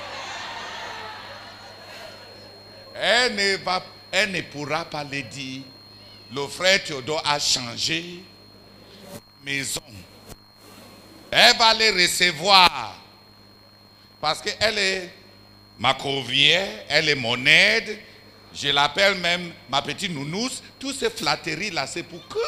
Elle ne, va, elle ne pourra pas le dire, le frère Théodore a changé de maison. Elle va les recevoir. Parce qu'elle est ma couvrière, elle est mon aide. Je l'appelle même ma petite nounousse. Toutes ces flatteries-là, c'est pour que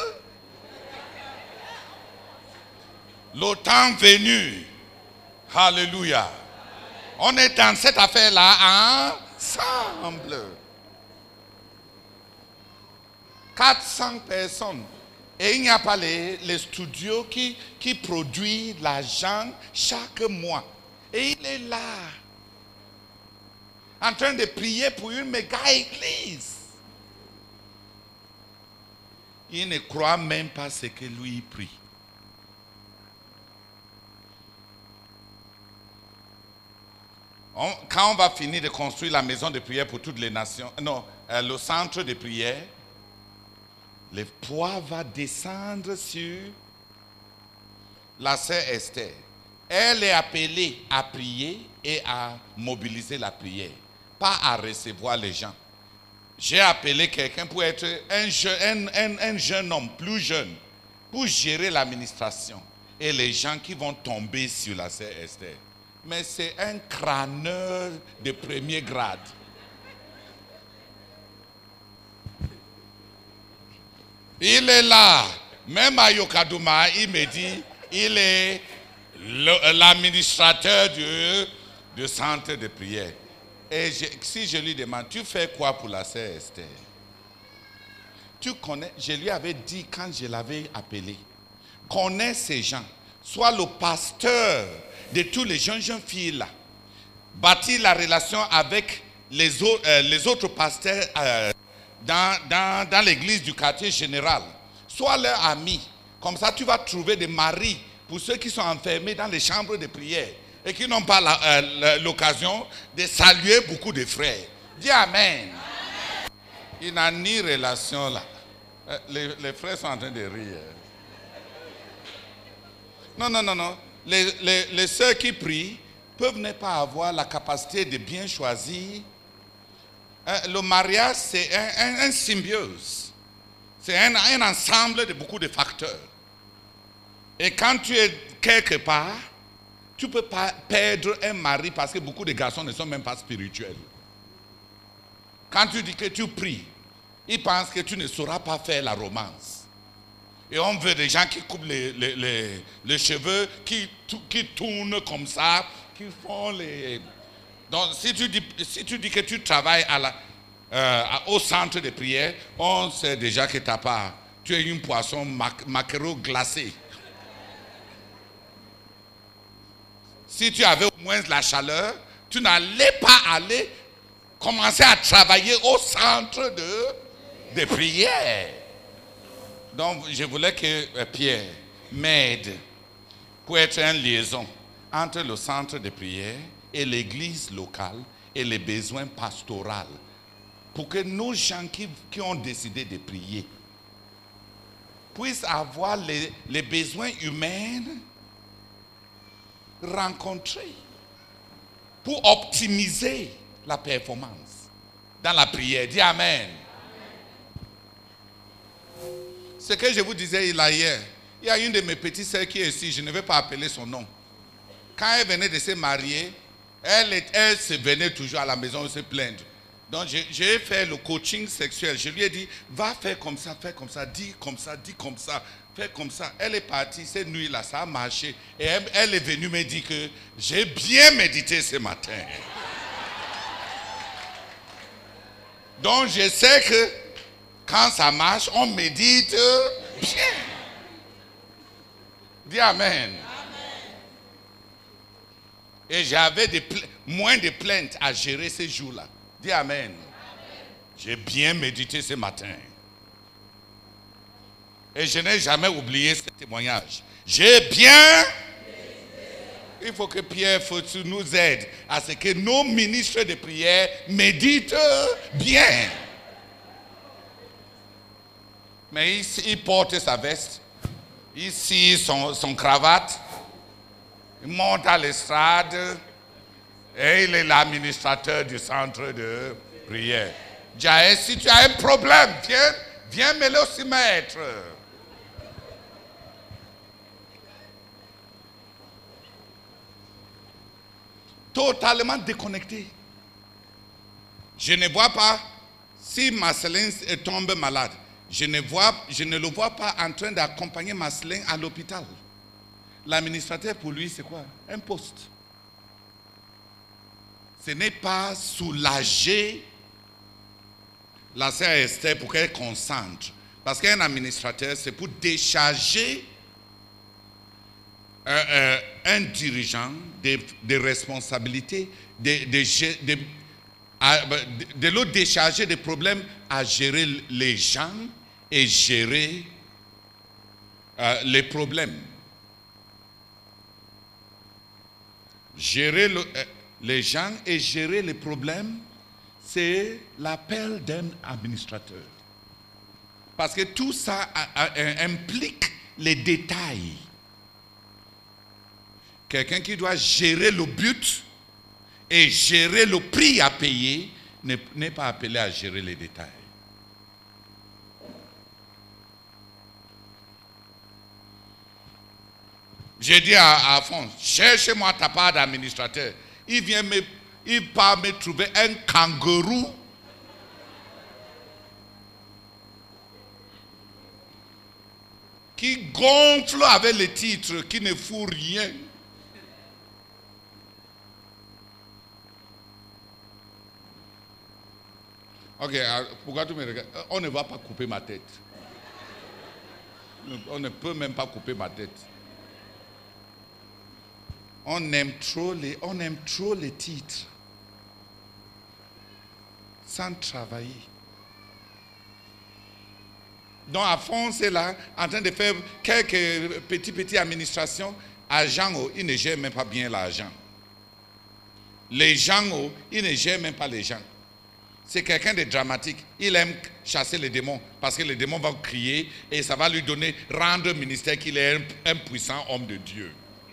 le temps venu, alléluia, on est dans cette affaire-là ensemble. quatre cents personnes. Et il n'y a pas les, les studios qui, qui produisent l'argent chaque mois. Et il est là, en train de prier pour une méga église. Il ne croit même pas ce que lui prie. On, quand on va finir de construire la maison de prière pour toutes les nations, non, euh, le centre de prière, le poids va descendre sur la sœur Esther. Elle est appelée à prier et à mobiliser la prière, pas à recevoir les gens. J'ai appelé quelqu'un pour être un, je, un, un, un jeune homme, plus jeune, pour gérer l'administration et les gens qui vont tomber sur la sœur Esther. Mais c'est un crâneur de premier grade. Il est là. Même à Yokadouma, il me dit, il est l'administrateur du, du centre de prière. Et je, si je lui demande, tu fais quoi pour la sœur Esther? Tu connais, je lui avais dit quand je l'avais appelé, connais ces gens, sois le pasteur de tous les jeunes jeunes filles là, bâtis la relation avec les autres, euh, les autres pasteurs euh, dans, dans, dans l'église du quartier général. Sois leur ami. Comme ça, tu vas trouver des maris pour ceux qui sont enfermés dans les chambres de prière et qui n'ont pas la, euh, l'occasion de saluer beaucoup de frères. Dis Amen. Amen. Il n'a ni relation là. Euh, les, les frères sont en train de rire. Non, non, non, non. Les, les, les sœurs qui prient peuvent ne pas avoir la capacité de bien choisir. Euh, le mariage, c'est un, un, un symbiose. C'est un, un ensemble de beaucoup de facteurs. Et quand tu es quelque part, tu ne peux pas perdre un mari parce que beaucoup de garçons ne sont même pas spirituels. Quand tu dis que tu pries, ils pensent que tu ne sauras pas faire la romance. Et on veut des gens qui coupent les, les, les, les cheveux, qui, qui tournent comme ça, qui font les... Donc si tu dis, si tu dis que tu travailles à la... euh, au centre de prière, on sait déjà que t'as pas. Tu es une poisson mac maquereau glacé. Si tu avais au moins la chaleur, tu n'allais pas aller commencer à travailler au centre de, de prière. Donc, je voulais que euh, Pierre m'aide pour être une liaison entre le centre de prière et l'église locale et les besoins pastoraux. Pour que nos gens qui, qui ont décidé de prier puissent avoir les, les besoins humains rencontrés pour optimiser la performance dans la prière. Dis Amen. Ce que je vous disais hier, il y a une de mes petites sœurs qui est ici, je ne vais pas appeler son nom. Quand elle venait de se marier, elle, elle se venait toujours à la maison se plaindre. Donc j'ai fait le coaching sexuel. Je lui ai dit, va faire comme ça, fais comme ça, dis comme ça, dis comme ça, fais comme ça. Elle est partie, cette nuit-là, ça a marché. Et elle, elle est venue me dire que j'ai bien médité ce matin. Donc je sais que quand ça marche, on médite bien. Dis Amen. Et j'avais moins de plaintes à gérer ces jours-là. Dis Amen. J'ai bien médité ce matin. Et je n'ai jamais oublié ce témoignage. J'ai bien... Il faut que Pierre Fautu nous aide à ce que nos ministres de prière méditent bien. Mais il, il porte sa veste, il scie son, son cravate, il monte à l'estrade et il est l'administrateur du centre de prière. Jaël, si tu as un problème, viens, viens me le aussi mettre. Totalement déconnecté. Je ne vois pas, si Marcelin tombe malade, je ne, vois, je ne le vois pas en train d'accompagner Marcelin à l'hôpital. L'administrateur pour lui, c'est quoi? Un poste. Ce n'est pas soulager la sœur Esther pour qu'elle concentre. Parce qu'un administrateur, c'est pour décharger euh, euh, un dirigeant des de responsabilités, de, de, de, de, de le décharger des problèmes à gérer les gens et gérer euh, les problèmes. Gérer le, euh, les gens et gérer les problèmes, c'est l'appel d'un administrateur. Parce que tout ça a, a, implique les détails. Quelqu'un qui doit gérer le but et gérer le prix à payer n'est pas appelé à gérer les détails. J'ai dit à, à Fons, cherchez-moi ta part d'administrateur. Il vient me, il part me trouver un kangourou. Qui gonfle avec les titres, qui ne fout rien. Ok, pourquoi tu me regardes? On ne va pas couper ma tête. On ne peut même pas couper ma tête. On aime trop les, on aime trop les titres. Sans travailler. Donc, à fond, c'est là, en train de faire quelques petites, petites administrations. Agent, il ne gère même pas bien l'argent. Les gens, il ne gère même pas les gens. C'est quelqu'un de dramatique. Il aime chasser les démons parce que les démons vont crier et ça va lui donner, rendre ministère qu'il est un, un puissant homme de Dieu.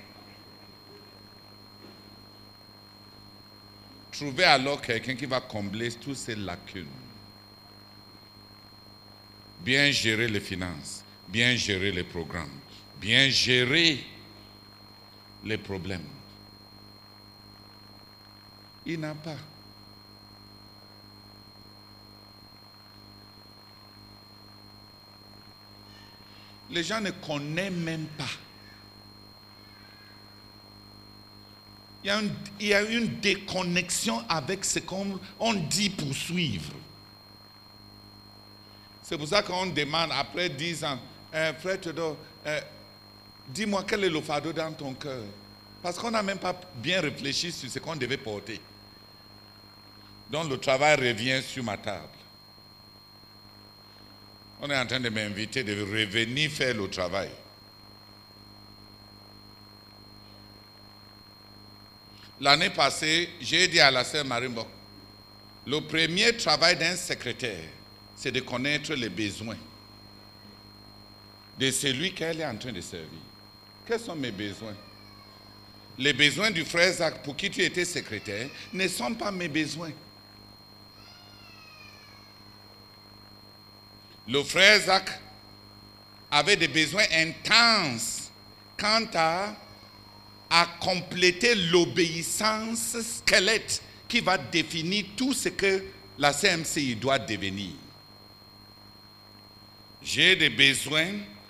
Trouvez alors quelqu'un qui va combler toutes ces lacunes. Bien gérer les finances, bien gérer les programmes, bien gérer les problèmes. Il n'a pas. Les gens ne connaissent même pas. Il y a une, il y a une déconnexion avec ce qu'on on dit pour suivre. C'est pour ça qu'on demande après dix ans, eh, frère Théodore, eh, dis-moi quel est le fardeau dans ton cœur. Parce qu'on n'a même pas bien réfléchi sur ce qu'on devait porter. Donc le travail revient sur ma table. On est en train de m'inviter de revenir faire le travail. L'année passée, j'ai dit à la sœur Marimbo, le premier travail d'un secrétaire, c'est de connaître les besoins de celui qu'elle est en train de servir. Quels sont mes besoins? Les besoins du frère Zach, pour qui tu étais secrétaire, ne sont pas mes besoins. Le frère Zach avait des besoins intenses quant à, à compléter l'obéissance squelette qui va définir tout ce que la C M C I doit devenir. J'ai des besoins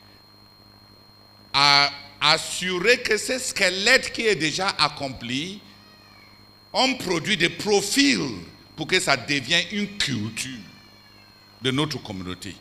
à assurer que ce squelette qui est déjà accompli, on produit des profils pour que ça devienne une culture de notre communauté.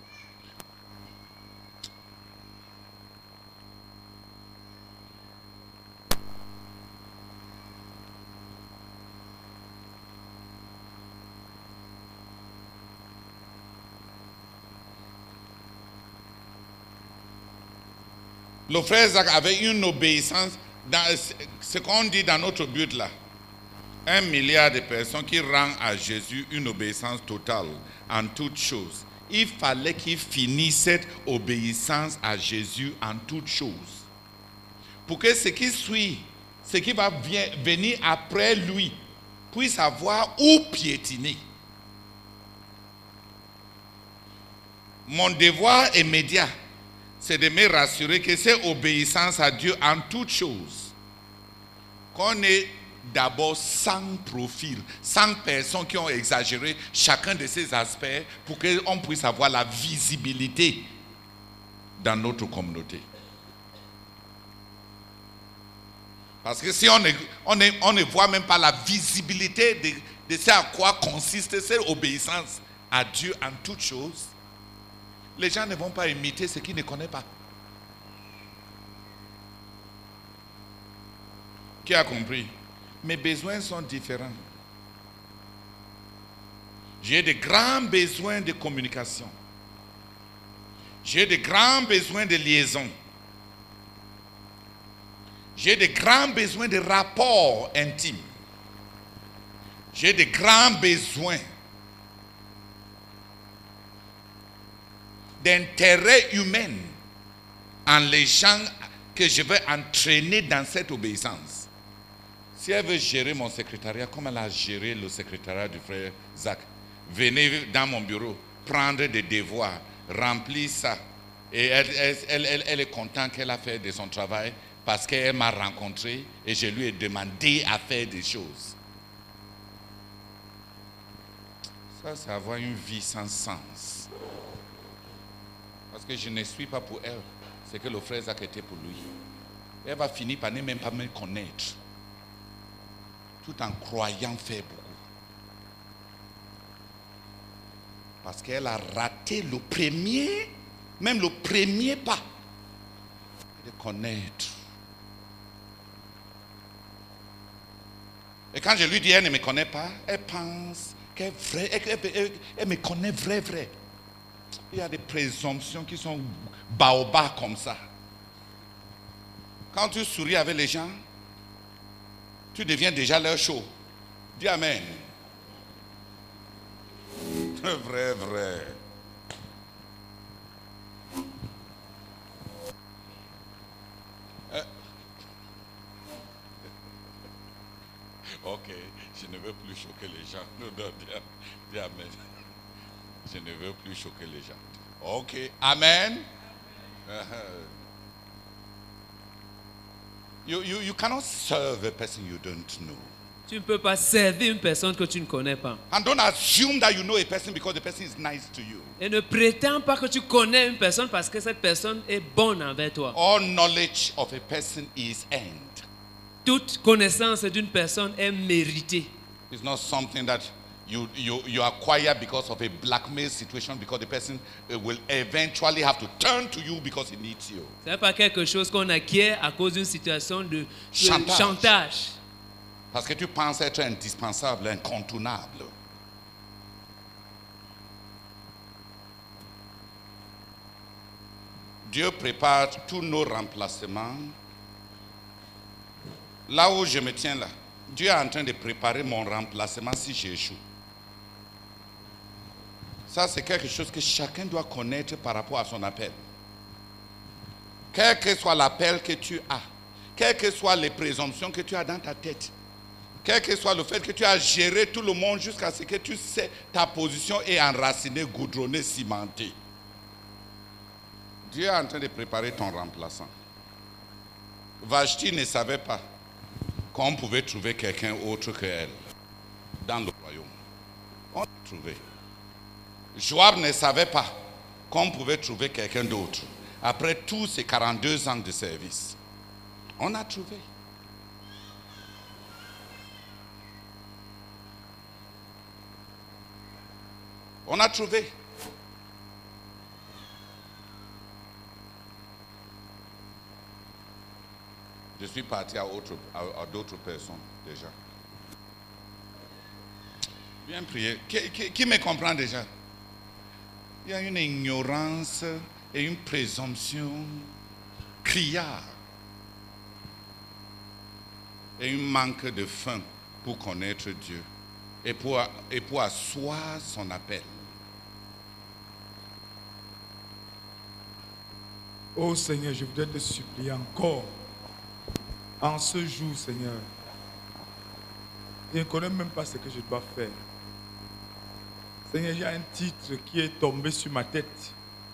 Le frère Zach avait une obéissance, dans ce qu'on dit dans notre but là. Un milliard de personnes qui rendent à Jésus une obéissance totale en toutes choses. Il fallait qu'il finisse cette obéissance à Jésus en toutes choses. Pour que ce qui suit, ce qui va venir après lui, puisse avoir où piétiner. Mon devoir immédiat, c'est de me rassurer que c'est obéissance à Dieu en toutes choses. Qu'on est d'abord sans profil, sans personnes qui ont exagéré chacun de ces aspects pour qu'on puisse avoir la visibilité dans notre communauté. Parce que si on ne, on ne, on ne voit même pas la visibilité de, de ce à quoi consiste cette obéissance à Dieu en toutes choses, les gens ne vont pas imiter ce qu'ils ne connaissent pas. Qui a compris? Mes besoins sont différents. J'ai de grands besoins de communication. J'ai de grands besoins de liaison. J'ai de grands besoins de rapports intimes. J'ai de grands besoins d'intérêt humain en les gens que je veux entraîner dans cette obéissance. Si elle veut gérer mon secrétariat, comme elle a géré le secrétariat du frère Zach, venez dans mon bureau, prendre des devoirs, remplir ça. Et elle, elle, elle, elle est contente qu'elle a fait de son travail parce qu'elle m'a rencontré et je lui ai demandé à faire des choses. Ça, c'est avoir une vie sans sens. Parce que je ne suis pas pour elle. C'est que le frère Zach était pour lui. Elle va finir par ne même pas me connaître. Tout en croyant faire beaucoup. Parce qu'elle a raté le premier, même le premier pas de connaître. Et quand je lui dis elle ne me connaît pas, elle pense qu'elle vrai, elle, elle, elle me connaît vrai, vrai. Il y a des présomptions qui sont baobas comme ça. Quand tu souris avec les gens, tu deviens déjà leur chaud. Dis amen. Vrai, vrai. Euh. Ok, je ne veux plus choquer les gens. Non, non, dis, dis amen. Je ne veux plus choquer les gens. Ok, amen. Uh-huh. You, you, you cannot serve a person you don't know. Tu ne peux pas servir une personne que tu ne connais pas. And don't assume that you know a person because the person is nice to you. Et ne prétends pas que tu connais une personne parce que cette personne est bonne envers toi. All knowledge of a person is earned. Toute connaissance d'une personne est méritée. It's not something that you, you, you acquire because of a blackmail situation, because the person uh, will eventually have to turn to you because he needs you. Ce n'est pas quelque chose qu'on acquiert à cause d'une situation de, de Chantage. chantage. Parce que tu penses être indispensable, incontournable. Dieu prépare tous nos remplacements. Là où je me tiens là, Dieu est en train de préparer mon remplacement si j'échoue. Ça, c'est quelque chose que chacun doit connaître par rapport à son appel. Quel que soit l'appel que tu as, quelles que soient les présomptions que tu as dans ta tête, quel que soit le fait que tu as géré tout le monde jusqu'à ce que tu sais ta position est enracinée, goudronnée, cimentée. Dieu est en train de préparer ton remplaçant. Vashti ne savait pas qu'on pouvait trouver quelqu'un autre qu'elle dans le royaume. On l'a trouvé. Joab ne savait pas qu'on pouvait trouver quelqu'un d'autre. Après tous ces quarante-deux ans de service, on a trouvé. On a trouvé. Je suis parti à, autre, à, à d'autres personnes déjà. Bien prier. Qui, qui, qui me comprend déjà? Il y a une ignorance et une présomption criarde. Et un manque de faim pour connaître Dieu et pour, et pour asseoir son appel. Oh Seigneur, je voudrais te supplier encore, en ce jour, Seigneur, je ne connais même pas ce que je dois faire. Seigneur, j'ai un titre qui est tombé sur ma tête,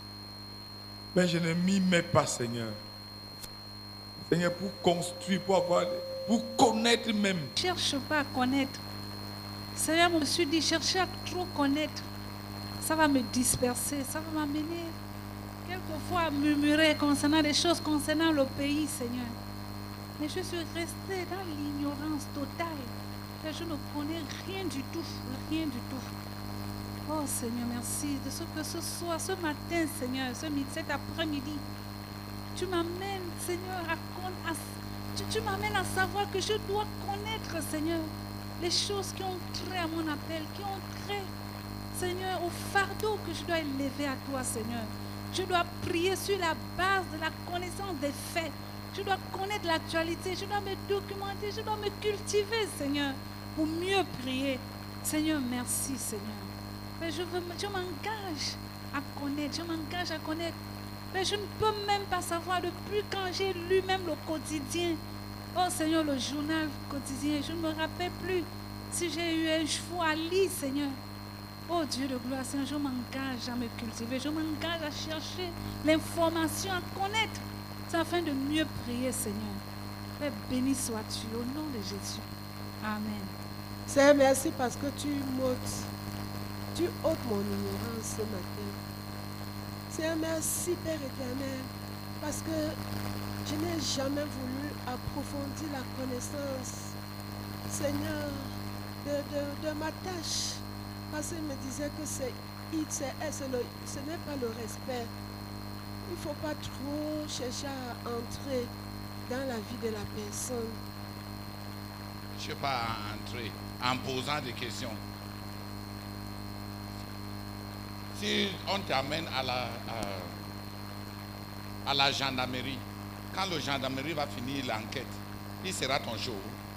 mais je ne m'y mets pas, Seigneur. Seigneur, pour construire, pour avoir, pour connaître même. Je ne cherche pas à connaître. Seigneur, je me suis dit, chercher à trop connaître, ça va me disperser, ça va m'amener quelquefois à murmurer concernant des choses concernant le pays, Seigneur. Mais je suis restée dans l'ignorance totale. Et je ne connais rien du tout, rien du tout. Oh Seigneur, merci de ce que ce soir, ce matin, Seigneur, ce, cet après-midi, tu m'amènes, Seigneur, à, à, tu, tu m'amènes à savoir que je dois connaître, Seigneur, les choses qui ont trait à mon appel, qui ont trait, Seigneur, au fardeau que je dois élever à toi, Seigneur. Je dois prier sur la base de la connaissance des faits. Je dois connaître l'actualité. Je dois me documenter. Je dois me cultiver, Seigneur, pour mieux prier. Seigneur, merci, Seigneur. Mais je, veux, je m'engage à connaître. Je m'engage à connaître. Mais je ne peux même pas savoir depuis quand j'ai lu même le quotidien. Oh, Seigneur, le journal quotidien. Je ne me rappelle plus si j'ai eu un chevaux à lire, Seigneur. Oh Dieu de gloire, Seigneur, je m'engage à me cultiver, je m'engage à chercher l'information, à connaître, afin de mieux prier, Seigneur. Père, béni sois-tu au nom de Jésus. Amen. Seigneur, merci parce que tu m'ôtes, tu ôtes mon ignorance ce matin. Seigneur, merci Père éternel, parce que je n'ai jamais voulu approfondir la connaissance, Seigneur, de, de, de ma tâche. Parce qu'il me disait que c'est I T S, ce n'est pas le respect. Il ne faut pas trop chercher à entrer dans la vie de la personne. Je ne sais pas entrer en posant des questions. Si on t'amène à la, à, à la gendarmerie, quand le gendarmerie va finir l'enquête, il sera ton show.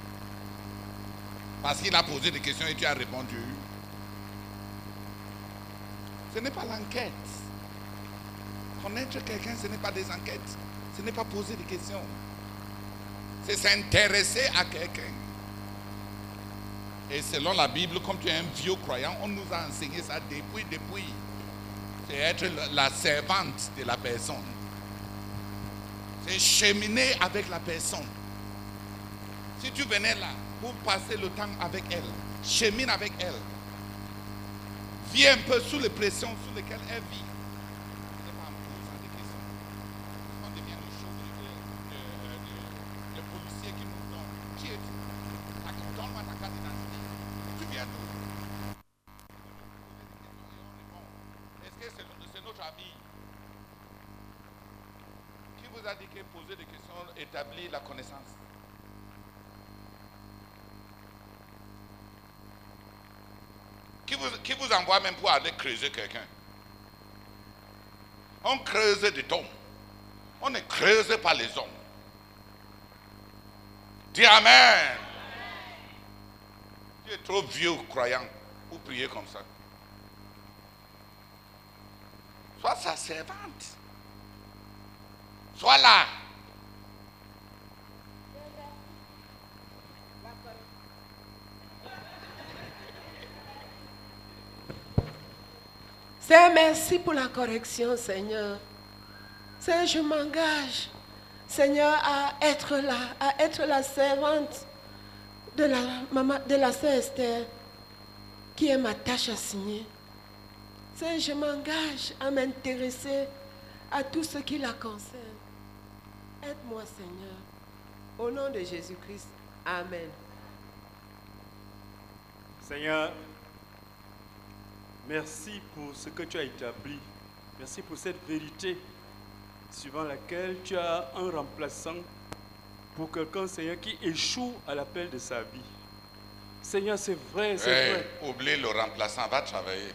Parce qu'il a posé des questions et tu as répondu. Ce n'est pas l'enquête. Connaître quelqu'un, ce n'est pas des enquêtes. Ce n'est pas poser des questions. C'est s'intéresser à quelqu'un. Et selon la Bible, comme tu es un vieux croyant, on nous a enseigné ça depuis, depuis. C'est être la servante de la personne. C'est cheminer avec la personne. Si tu venais là pour passer le temps avec elle, chemine avec elle. Vis un peu sous les pressions sous lesquelles elle vit. Ce n'est pas en posant des questions. On devient le show de, de, de, de, de policiers qui nous donnent. Qui es-tu? Donne-moi ta carte d'identité. Tu viens d'où? vous a dit que poser des questions établit la connaissance? Qui vous, qui vous envoie même pour aller creuser quelqu'un? On creuse des tombes. On ne creuse pas les hommes. Dis Amen. Amen. Tu es trop vieux croyant pour prier comme ça. Sois sa servante. Sois là. Seigneur, merci pour la correction, Seigneur. Seigneur, je m'engage, Seigneur, à être là, à être la servante de la maman, de la sœur Esther, qui est ma tâche assignée. Seigneur, je m'engage à m'intéresser à tout ce qui la concerne. Aide-moi, Seigneur. Au nom de Jésus-Christ. Amen. Seigneur, merci pour ce que tu as établi. Merci pour cette vérité suivant laquelle tu as un remplaçant pour quelqu'un, Seigneur, qui échoue à l'appel de sa vie. Seigneur, c'est vrai, c'est hey, vrai. Oublie le remplaçant, va travailler.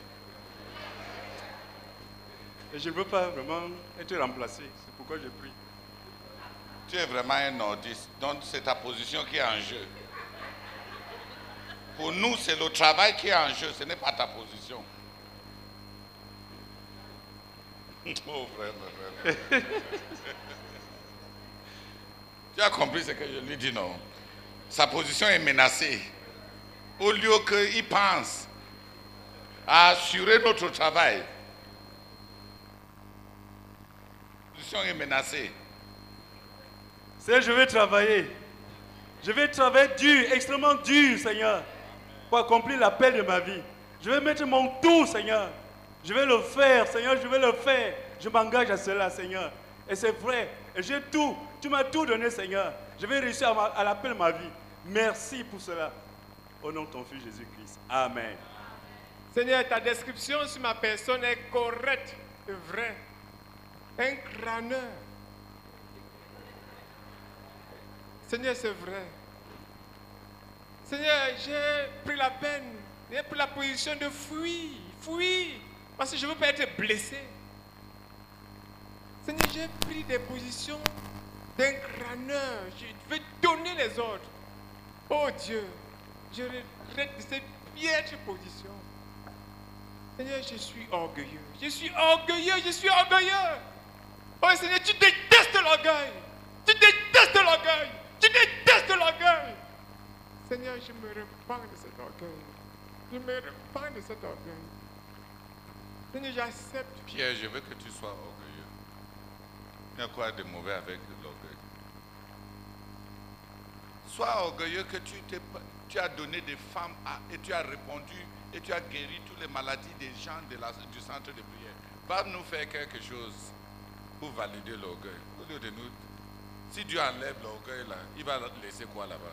Et je ne veux pas vraiment être remplacé, c'est pourquoi je prie. Tu es vraiment un nordiste, donc c'est ta position qui est en jeu. Pour nous, c'est le travail qui est en jeu, ce n'est pas ta position. Oh frère, frère. Tu as compris ce que je lui dis, non? Sa position est menacée. Au lieu qu'il pense à assurer notre travail, sa position est menacée. Seigneur, je vais travailler. Je vais travailler dur, extrêmement dur, Seigneur, pour accomplir l'appel de ma vie. Je vais mettre mon tout, Seigneur. Je vais le faire, Seigneur, je vais le faire. Je m'engage à cela, Seigneur. Et c'est vrai. Et j'ai tout. Tu m'as tout donné, Seigneur. Je vais réussir à, ma, à l'appel de ma vie. Merci pour cela. Au nom de ton Fils Jésus-Christ. Amen. Seigneur, ta description sur ma personne est correcte et vraie. Un crâneur. Seigneur, c'est vrai. Seigneur, j'ai pris la peine, j'ai pris la position de fuir, fuir, parce que je ne veux pas être blessé. Seigneur, j'ai pris des positions d'un crâneur. Je veux donner les ordres. Oh Dieu, je regrette de cette piètre position. Seigneur, je suis orgueilleux. Je suis orgueilleux, je suis orgueilleux. Oh Seigneur, tu détestes l'orgueil. Tu détestes l'orgueil. Tu détestes l'orgueil. Seigneur, je me repens de cet orgueil. Je me repens de cet orgueil. Seigneur, j'accepte. Pierre, je veux que tu sois orgueilleux. Il y a quoi de mauvais avec l'orgueil? Sois orgueilleux que tu, t'es, tu as donné des femmes à, et tu as répondu et tu as guéri toutes les maladies des gens de la, du centre de prière. Va nous faire quelque chose pour valider l'orgueil. Au lieu de nous, si Dieu enlève l'orgueil là, il va laisser quoi là-bas?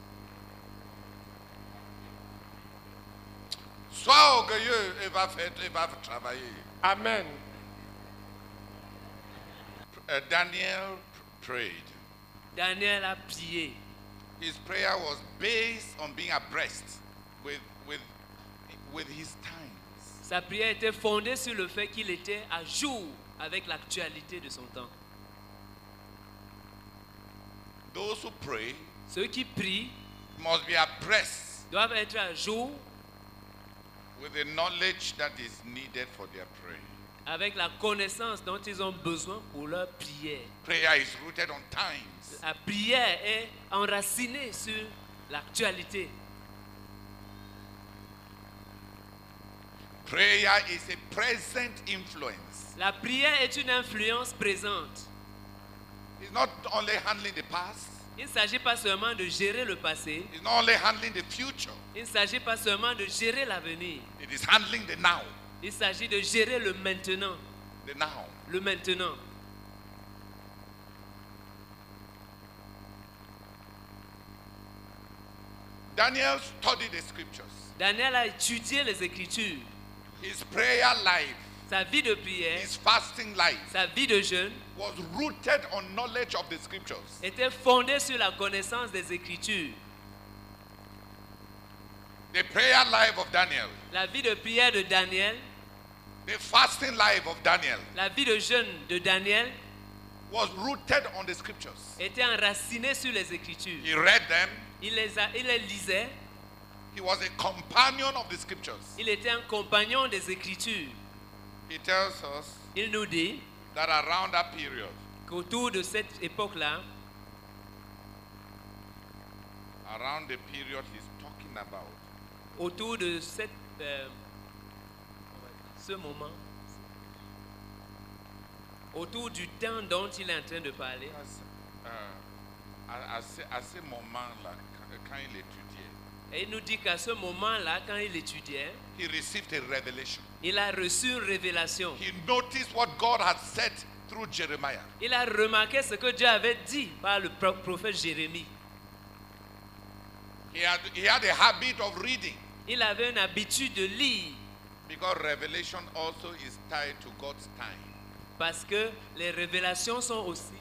Sois orgueilleux et va faire, et va travailler. Amen. Uh, Daniel prayed. Daniel a prié. His prayer was based on being abreast with, with, with his times. Sa prière était fondée sur le fait qu'il était à jour avec l'actualité de son temps. Those who pray Ceux qui prient must be abreast doivent être à jour with the knowledge that is needed for their prayer. avec la connaissance dont ils ont besoin pour leur prière. Prayer is rooted on times. La prière est enracinée sur l'actualité. Prayer is a present influence. La prière est une influence présente. It's not only handling the past. Il ne s'agit pas seulement de gérer le passé. It's not only handling the future. Il ne s'agit pas seulement de gérer l'avenir. It is handling the now. Il s'agit de gérer le maintenant. The now. Le maintenant. Daniel studied the scriptures. Daniel a étudié les Écritures. His prayer life Sa vie de prière, his fasting life sa vie de jeûne was rooted on knowledge of the scriptures. était fondée sur la connaissance des Écritures. The prayer life of Daniel, La vie de prière de Daniel, the fasting life of Daniel la vie de jeûne de Daniel was rooted on the scriptures. était enracinée sur les Écritures. He read them. Il les, a, il les lisait, He was a companion of the scriptures. il était un compagnon des Écritures. He tells us Il nous dit that around that period, qu'autour de cette époque-là, around the period he's talking about, autour de cette, euh, ce moment, autour du temps dont il est en train de parler, euh, à, à ce, à ce moment-là, quand, quand il étudiait, et il nous dit qu'à ce moment-là, quand il étudiait, he received a revelation. il a reçu une révélation. He noticed what God had said through Jeremiah. Il a remarqué ce que Dieu avait dit par le pro- prophète Jérémie. He had, he had a habit of reading Il avait une habitude de lire because revelation also is tied to God's time. parce que les révélations sont aussi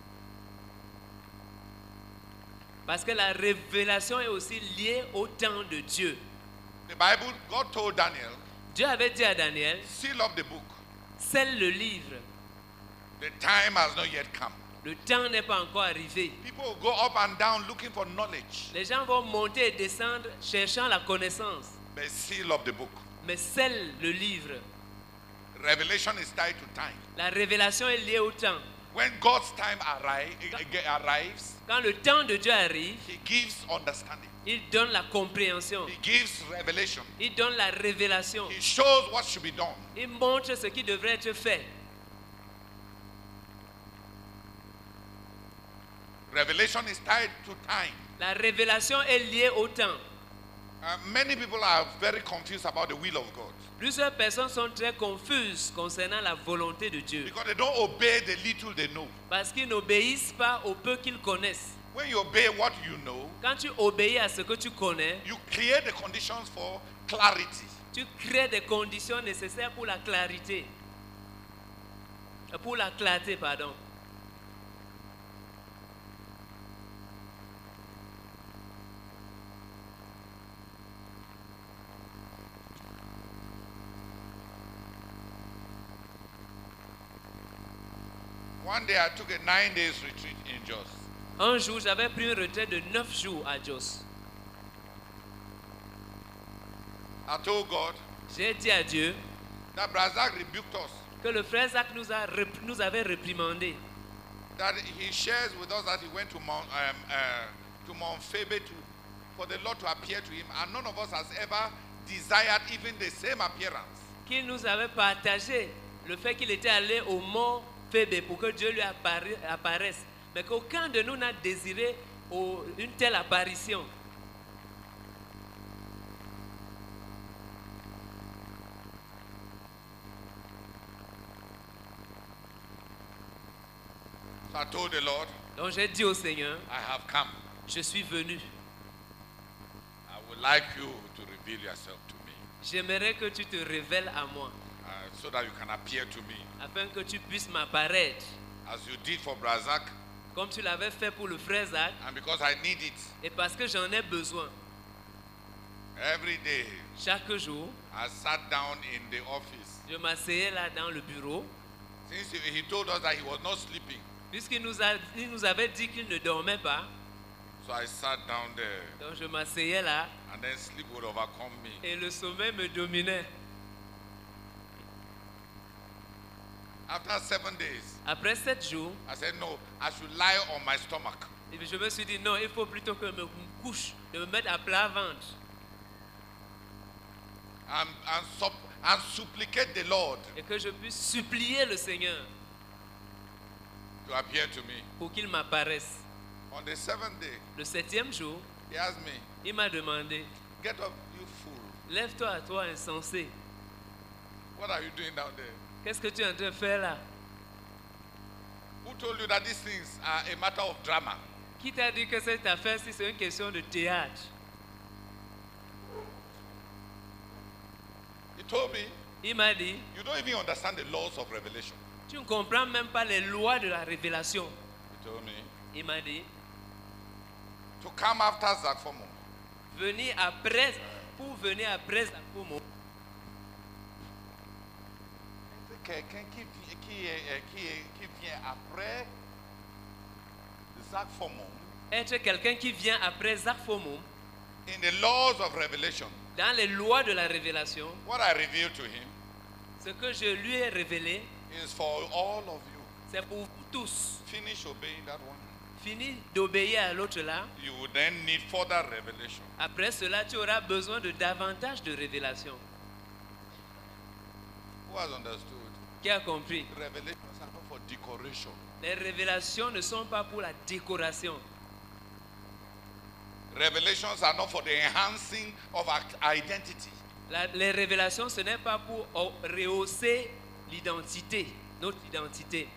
parce que la révélation est aussi liée au temps de Dieu. The Bible, God told Daniel, Dieu avait dit à Daniel, seal up the book. scelle le livre. The time has not yet come. Le temps n'est pas encore arrivé. People will go up and down looking for knowledge. Les gens vont monter et descendre cherchant la connaissance. But seal up the book. Mais scelle le livre. Revelation is tied to time. La révélation est liée au temps. When God's time arrive, arrives, Quand le temps de Dieu arrive, He gives understanding. il donne la compréhension. He gives revelation. Il donne la révélation. He shows what should be done. Il montre ce qui devrait être fait. Revelation is tied to time. La révélation est liée au temps. Uh, many people are very confused about the will of God Plusieurs personnes sont très confuses concernant la volonté de Dieu because they don't obey the little they know. parce qu'ils n'obéissent pas au peu qu'ils connaissent. When you obey what you know, Quand tu obéis à ce que tu connais, you create the conditions for clarity. tu crées des conditions nécessaires pour la clarité. Euh, Pour la clarté, pardon. One day I took a nine days retreat in Jos. Un jour, j'avais pris une retraite de neuf jours à Jos. I told God J'ai dit à Dieu that Brazak rebuked us, que le frère Zach nous, a rep- nous avait réprimandé. that he shares with us that he went to Mount, um, uh, to Mount Phoebe to, for the Lord to appear to him, and none of us has ever desired even the same appearance. Qu'il nous avait partagé le fait qu'il était allé au mont Phébé pour que Dieu lui appara- apparaisse, mais qu'aucun de nous n'a désiré au- une telle apparition. So I told the Lord, Donc j'ai dit au Seigneur, I have come. je suis venu. I would like you to reveal yourself to me J'aimerais que tu te révèles à moi, uh, so that you can appear to me afin que tu puisses m'apparaître, as you did for Brazak, comme tu l'avais fait pour le frère Zach, and because I need it. et parce que j'en ai besoin. Every day Chaque jour, I sat down in the office. je m'asseyais là dans le bureau, Since he he told us that he was not sleeping, puisqu'il nous, a- il nous avait dit qu'il ne dormait pas. so I sat down there, Donc je m'asseyais là, and then sleep would overcome me. et le sommeil me dominait. After seven days, Après sept jours, I said, no, I should lie on my stomach. et puis je me suis dit non, il faut plutôt que je me couche, de me mettre à plat ventre And, and, sup, and supplicate the Lord et que je puisse supplier le Seigneur to appear to me. pour qu'il m'apparaisse. On the seventh day, Le septième jour, he asked me, il m'a demandé, get up, you fool. lève-toi, toi insensé, What are you doing down there? qu'est-ce que tu es en train de faire là? Who told you that these things are a matter of drama? Qui t'a dit que cette affaire-ci c'est une question de théâtre? He told me, Il m'a dit, you don't even understand the laws of revelation. tu ne comprends même pas les lois de la révélation. He told me Il m'a dit, to come after Zakfomo. venir après, pour venir après Zakfomo. Quelqu'un qui, vi- qui, est- qui, est- qui vient après Zakfomo, Être quelqu'un qui vient après Zakfomo, in the laws of revelation, dans les lois de la révélation, what I revealed to him ce que je lui ai révélé, is for all of you. c'est pour vous tous. Finish obeying that one. Fini d'obéir à l'autre là. You will then need further revelation. Après cela, tu auras besoin de davantage de révélations. Who has understood? Qui a compris? Revelations are not for decoration. Les révélations ne sont pas pour la décoration. Revelations are not for the enhancing of our identity. La- les révélations, ce n'est pas pour oh, rehausser l'identité, notre identité.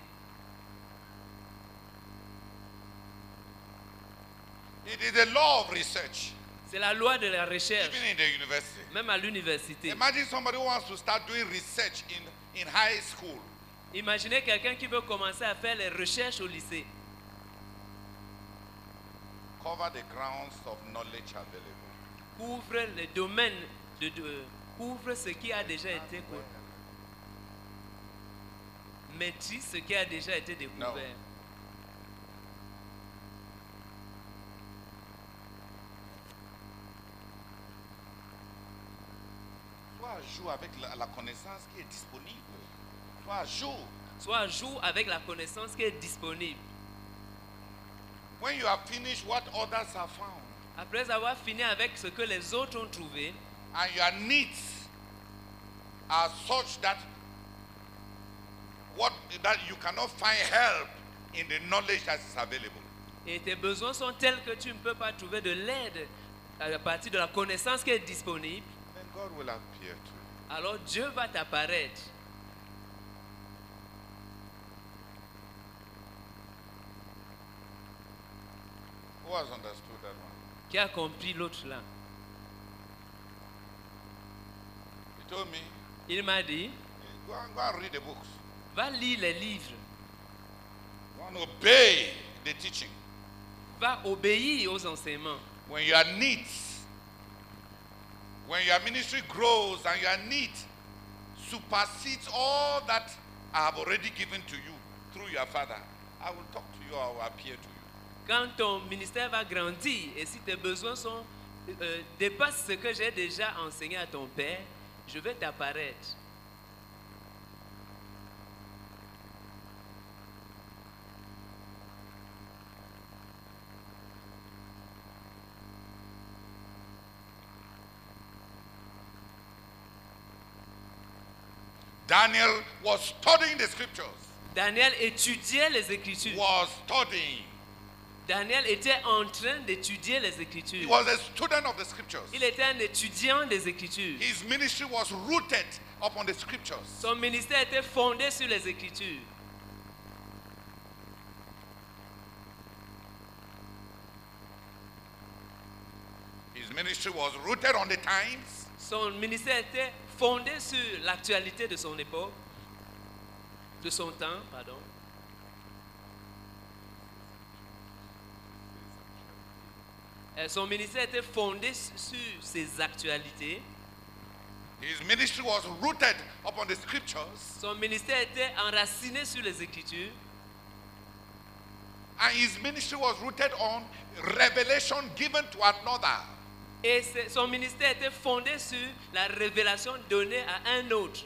It is the law of research, C'est la loi de la recherche, even in the university. même à l'université. Imagine somebody who wants to start doing research in, in high school. Imaginez quelqu'un qui veut commencer à faire les recherches au lycée. Cover the grounds of knowledge available. Couvre les domaines, de, de- couvre ce qui a déjà été couvert. Maîtrise ce qui a déjà été découvert. Sois à jour avec la, la connaissance qui est disponible. Sois à jour. Sois à jour avec la connaissance qui est disponible. When you have finished what others have found, Après avoir fini avec ce que les autres ont trouvé, and your needs are such that what that you cannot find help in the knowledge that is available. et tes besoins sont tels que tu ne peux pas trouver de l'aide à partir de la connaissance qui est disponible, Then God will appear to you. alors Dieu va t'apparaître. Who has understood that one? Qui a compris l'autre là? He told me, Il m'a dit, go and, go and read the books. va lire les livres, Go and obey the teaching. va obéir aux enseignements. When your needs, when your ministry grows and your need supersedes all that I have already given to you through your father, I will talk to you, I will appear to you. Quand ton ministère va grandir et si tes besoins sont, euh, dépassent ce que j'ai déjà enseigné à ton père, je vais t'apparaître. Daniel was studying the scriptures. Daniel étudiait les Écritures. Was studying. Daniel était en train d'étudier les He Écritures. was a student of the scriptures. Il était un étudiant des Écritures. His ministry was rooted upon the scriptures. Son ministère était fondé sur les Écritures. His ministry was rooted on the times. Son ministère était fondé sur l'actualité de son époque, de son temps, pardon. Euh, Son ministère était fondé sur ses actualités. His ministry was rooted upon the scriptures. Son ministère était enraciné sur les Écritures. And his ministry was rooted on revelation given to another. Et c'est- son ministère était fondé sur la révélation donnée à un autre.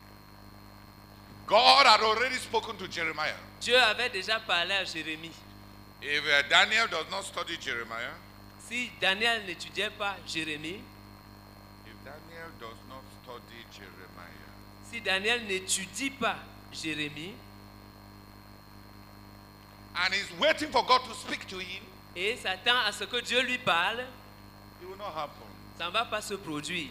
God had already spoken to Jeremiah. Dieu avait déjà parlé à Jérémie. If uh, Daniel does not study Jeremiah, Si Daniel n'étudiait pas Jérémie, if Daniel does not study Jeremiah, si Daniel n'étudie pas Jérémie, and is waiting for God to speak to him, et s'attend à ce que Dieu lui parle, it will not happen. ça ne va pas se produire.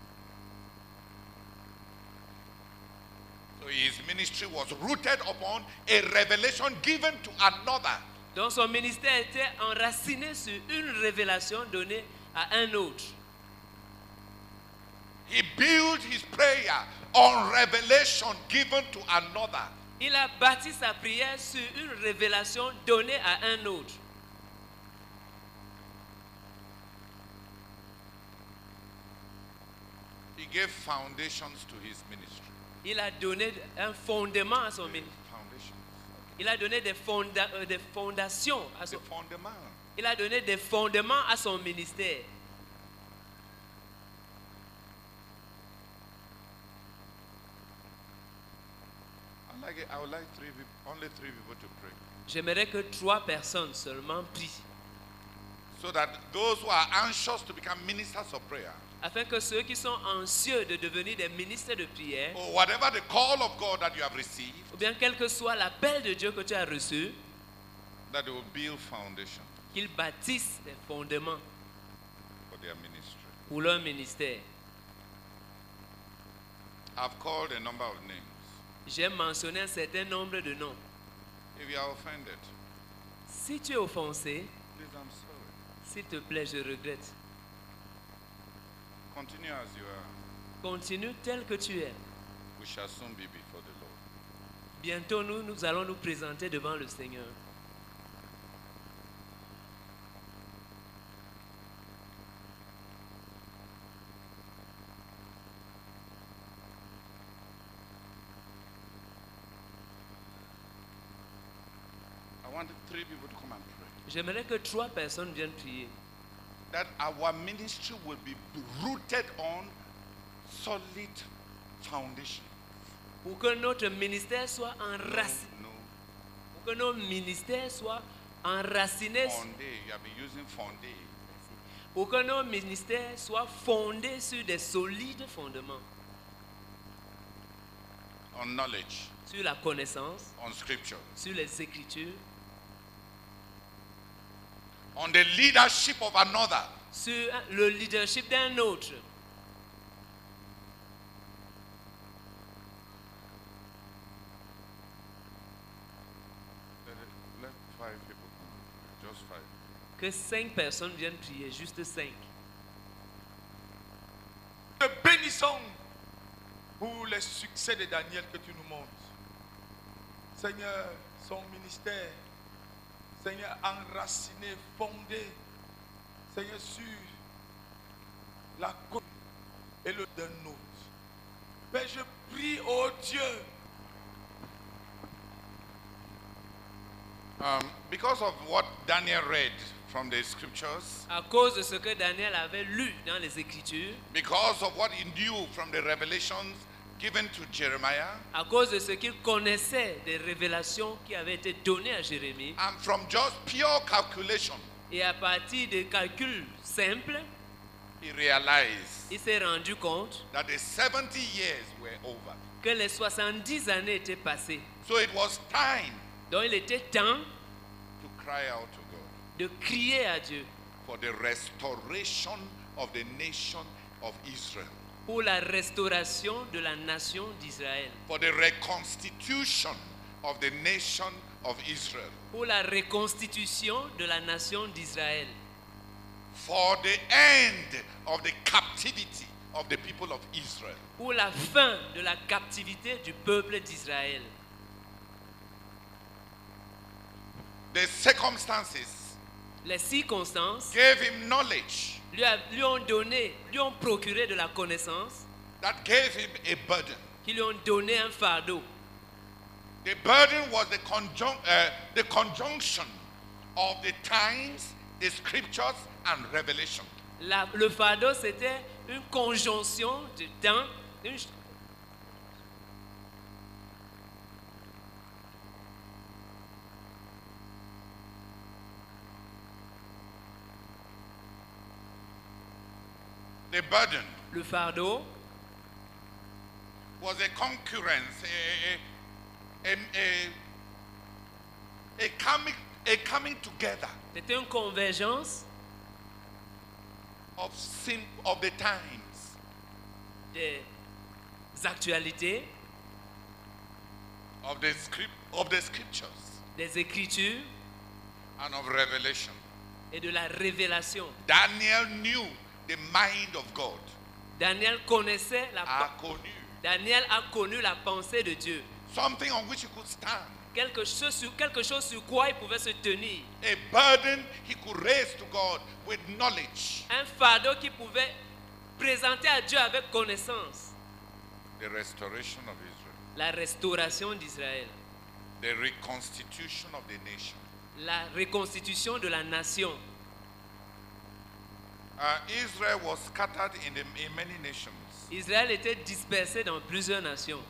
So his ministry was rooted upon a revelation given to another. Donc son ministère était enraciné sur une révélation donnée à un autre. He built his prayer on revelation given to another. Il a bâti sa prière sur une révélation donnée à un autre. He gave foundations to his ministry. Il a donné un fondement à son ministère. Foundations. Il a donné des, fonda euh, des fondations à son The fundament. Il a donné des fondements à son ministère. I like it. I would like three people, only three people to pray. J'aimerais que trois personnes seulement prient, So that those who are anxious to become ministers of prayer, afin que ceux qui sont anxieux de devenir des ministres de prière, or whatever the call of God that you have received, ou bien quel que soit l'appel de Dieu que tu as reçu, that they will build foundation qu'ils bâtissent des fondements for their ministry. pour leur ministère. I've called a number of names. J'ai mentionné un certain nombre de noms. If you are offended, Si tu es offensé, please, I'm sorry. s'il te plaît, je regrette. Continue as you are. Continue tel que tu es. We shall soon be before the Lord. Bientôt, nous, nous allons nous présenter devant le Seigneur. I want three people to come and pray. J'aimerais que trois personnes viennent prier. That our ministry will be rooted on solid foundation. Pour que notre ministère soit enraciné. No, Pour que nos ministères soient enracinés. fondé. You have been using fondé. Pour que nos ministères soient fondés sur des solides fondements. On knowledge, Sur la connaissance, on scripture, sur les Écritures, on the leadership of another. sur le leadership d'un autre. Let, it- let five people come. Just five. Que cinq personnes viennent prier, juste cinq. Te bénissons pour les succès de Daniel que tu nous montres. Seigneur, son ministère, Seigneur, enraciné, fondé, Seigneur, sur la côte et le d'un autre. Père, je prie, oh Dieu, Um, because of what Daniel read from the scriptures, À cause de ce que Daniel avait lu dans les Écritures, because of what he knew from the revelations given to Jeremiah, à cause de ce qu'il connaissait des révélations qui avaient été données à Jérémie, and from just pure calculation, et à partir des calculs simples, he realized il s'est rendu compte that the seventy years were over. que les soixante-dix années étaient passées. So it was time Donc il était temps to cry out to God de crier à Dieu for the restoration of the nation of Israel, pour la restauration de la nation d'Israël, for the reconstitution of the nation of Israel, pour la reconstitution de la nation d'Israël, for the end of the captivity of the people of Israel. pour la fin de la captivité du peuple d'Israël. The circumstances Les circonstances gave him knowledge lui, a- lui ont donné, lui ont procuré de la connaissance, that gave him a burden. qui lui ont donné un fardeau. The burden was the, conjun- uh, the conjunction of the times, the scriptures, and revelation. La- le fardeau, c'était une conjonction de temps, une, The burden le fardeau was a concurrence, a, a, a, a, coming, a coming together c'était une convergence of, sim- of the times, des actualités, of the, script, of the scriptures, des Écritures and of revelation. et de la révélation. Daniel knew the mind of God. Daniel connaissait la, A connu Daniel a connu la pensée de Dieu. Something on which he could stand. Quelque chose, sur, quelque chose sur quoi il pouvait se tenir. A burden he could raise to God with knowledge. Un fardeau qu'il pouvait présenter à Dieu avec connaissance. The restoration of Israel. La restauration d'Israël. The reconstitution of the nation. La reconstitution de la nation. Uh, Israel was scattered in, the, in many nations. Israël était dispersé dans plusieurs nations.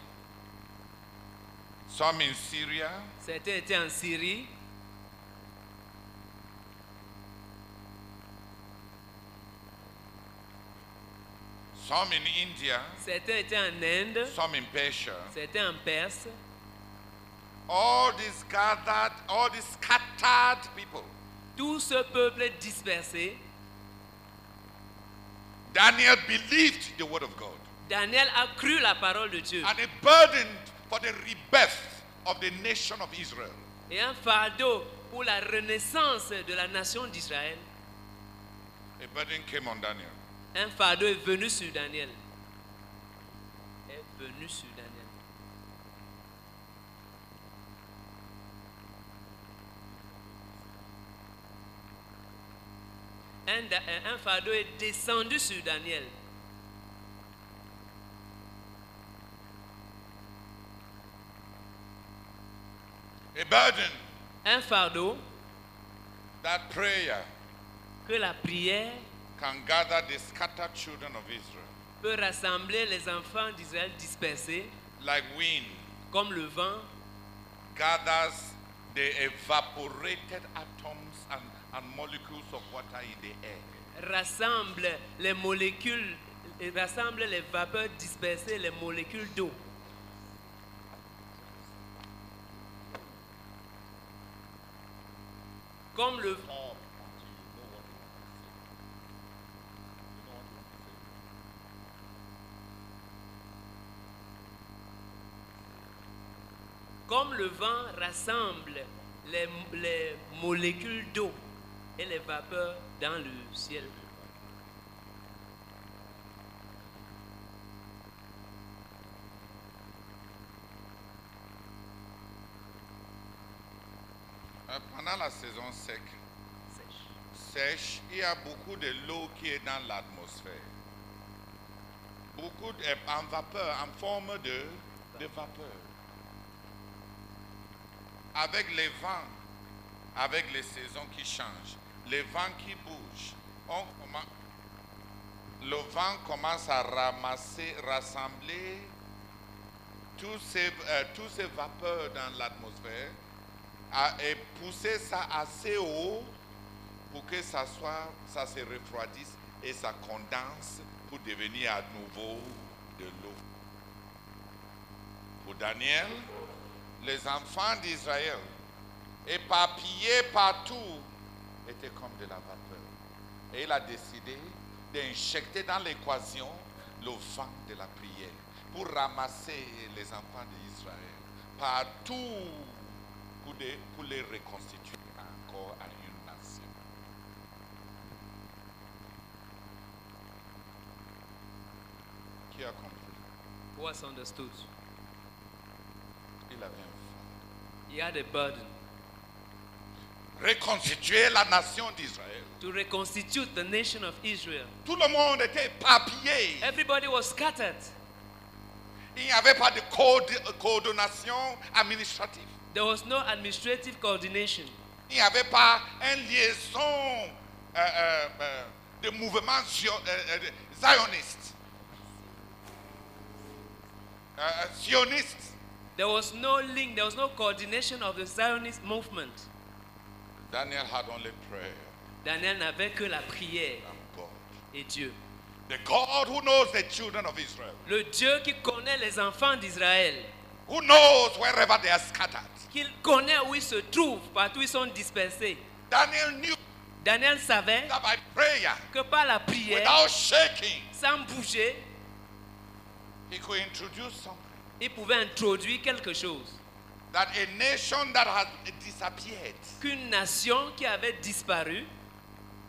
Some in Syria. Certains étaient en Syrie. Some in India. Certains étaient en Inde. Some in Persia. Certains en Perse. All these gathered, all these scattered people. Tout ce peuple dispersé. Daniel believed the word of God. Daniel a cru la parole de Dieu. And a burden for the rebirth of the nation of Israel. Et un fardeau pour la renaissance de la nation d'Israël. A burden came on Daniel. Un fardeau est venu sur Daniel. Est venu sur Daniel. Un, un fardeau est descendu sur Daniel. A burden. Un fardeau. That prayer que la prière can gather the scattered children of Israel. Peut rassembler les enfants d'Israël dispersés. Like wind. Comme le vent. Gathers the evaporated atoms and, and molecules of water in the air. Rassemble les molécules, rassemble les vapeurs dispersées, les molécules d'eau. Comme le vent. Comme le vent rassemble les, les molécules d'eau et les vapeurs dans le ciel. Pendant la saison sec, sèche. sèche, il y a beaucoup de l'eau qui est dans l'atmosphère. Beaucoup de, en vapeur, en forme de, de vapeur. Avec les vents, avec les saisons qui changent, les vents qui bougent, on commence, le vent commence à ramasser, rassembler tous ces, euh, tous ces vapeurs dans l'atmosphère et pousser ça assez haut pour que ça, soit, ça se refroidisse et ça condense pour devenir à nouveau de l'eau. Pour Daniel, les enfants d'Israël, éparpillés partout, étaient comme de la vapeur. Et il a décidé d'injecter dans l'équation le vent de la prière pour ramasser les enfants d'Israël partout pour, de, pour les reconstituer encore à une nation. Qui a compris? Who has understood? Il avait un fardeau. He had a burden. Reconstituer la nation d'Israël. To reconstitute the nation of Israel. Tout le monde était éparpillé. Everybody was scattered. Il n'y avait pas de coordination administrative. There was no administrative coordination. Il n'y avait pas une liaison euh, euh, euh, de mouvement euh, euh, zioniste. Euh, sioniste. There was no link, there was no coordination of the Zionist movement. Daniel had only prayer. Daniel n'avait que la prière et Dieu. The God who knows the children of Israel. Le Dieu qui connaît les enfants d'Israël. Who knows wherever they are scattered. Qu'il connaît où ils se trouvent, partout où ils sont dispersés. Daniel knew. Daniel savait that by prayer, que par la prière, without shaking, sans bouger, he could introduce something. Il pouvait introduire quelque chose. That a nation that has disappeared. Qu'une nation qui avait disparu.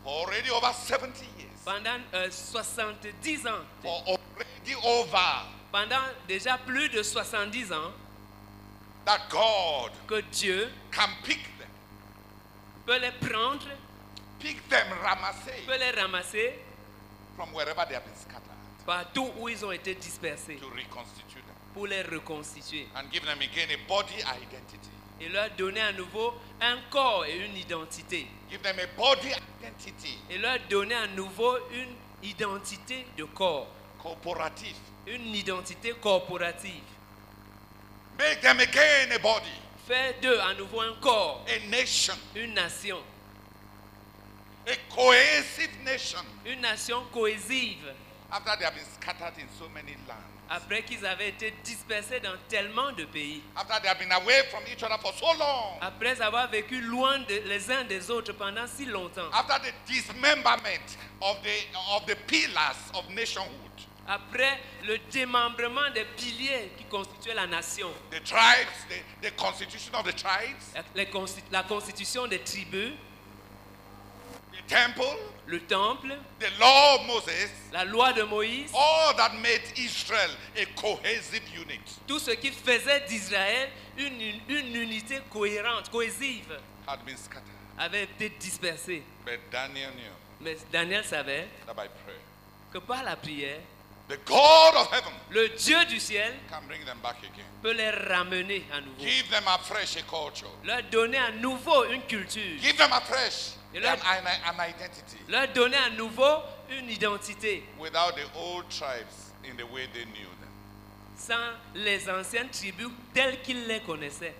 Already over seventy years. Pendant euh, soixante-dix ans. For already over pendant déjà plus de soixante-dix ans, that God que Dieu can pick them, peut les prendre, pick them, ramasser peut les ramasser from wherever they have been scattered, partout où ils ont été dispersés to reconstitute them pour les reconstituer and give them again a body identity. et leur donner à nouveau un corps et une identité. Give them a body identity, Et leur donner à nouveau une identité de corps, corporative. une identité corporative. Make them again a body, Faire d'eux à nouveau un corps, a nation, une nation, a cohesive nation. une nation cohésive. After they have been scattered in so many lands, Après qu'ils avaient été dispersés dans tellement de pays, after they have been away from each other for so long, après avoir vécu loin de- les uns des autres pendant si longtemps, after the dismemberment of the of the pillars of nationhood, après le démembrement des piliers qui constituaient la nation, the tribes, the, the constitution of the tribes, la, les consti- la constitution des tribus, the temple, le temple, the law of Moses, la loi de Moïse, all that made Israel a cohesive unit, tout ce qui faisait d'Israël une, une unité cohérente, cohésive, had been scattered. avait été dispersé. But Daniel knew Mais Daniel savait that by prayer, que par la prière, the God of heaven le Dieu du ciel can bring them back again. peut les ramener à nouveau, Give them afresh a culture. leur donner à nouveau une culture, Give them afresh Et an, leur- an, an identity leur donner à nouveau une identité, without the old tribes in the way they knew them. sans les anciennes tribus telles qu'ils les connaissaient.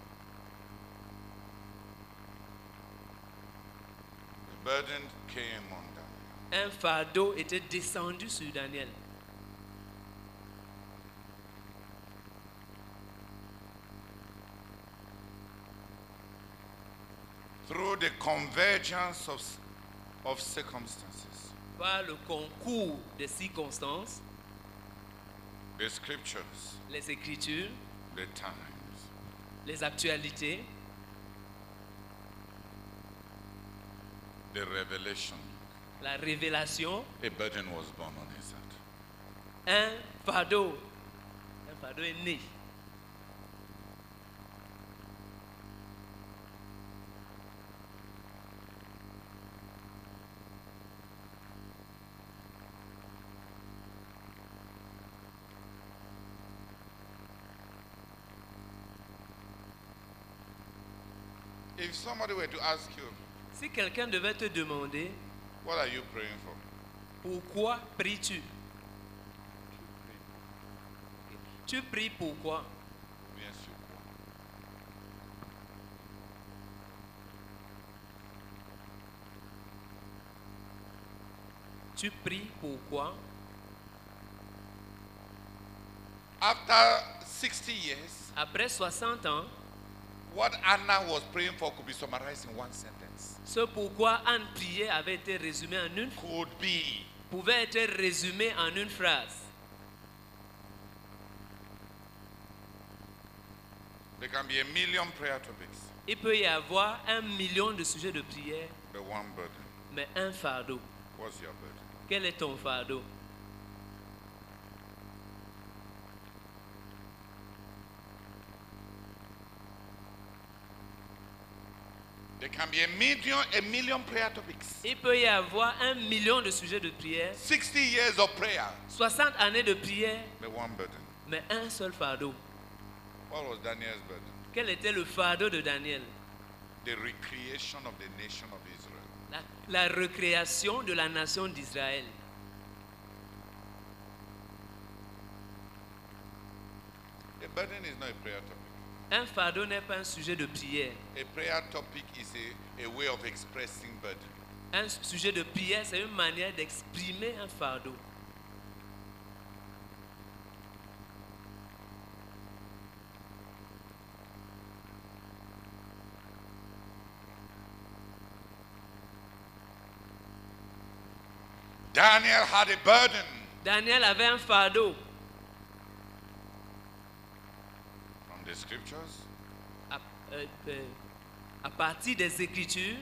The burden came on Daniel. Un fardeau était descendu sur Daniel. Through the convergence of, of circumstances, Par le concours des circonstances, the scriptures, les écritures, the times, les actualités, the revelation, la révélation, a burden was born on his heart. un fardeau, un fardeau est né. If somebody were to ask you, Si quelqu'un devait te demander, what are you praying for? pourquoi pries-tu? Tu pries pourquoi? Bien sûr. Tu pries pourquoi? After sixty years, Après soixante ans, what Anna was praying for could be summarized in one sentence. ce pourquoi Anne priait avait été résumé en une Could be pouvait être résumé en une phrase. there can be a million prayer topics, Il peut y avoir un million de sujets de prière, but one burden. mais un fardeau. What's your burden? Quel est ton fardeau? There can be a million, a million prayer topics. Il peut y avoir un million de sujets de prière, sixty years of prayer, soixante années de prière, but one burden. mais un seul fardeau. What was Daniel's burden? Quel était le fardeau de Daniel? The recreation of the nation of Israel. La, la recréation de la nation d'Israël. A burden is not a prayer topic. Un fardeau n'est pas un sujet de prière. A prayer topic is a, a way of expressing burden. Un sujet de prière, c'est une manière d'exprimer un fardeau. Daniel had a burden Daniel avait un fardeau. from the scriptures, À, euh, euh, à partir des Écritures,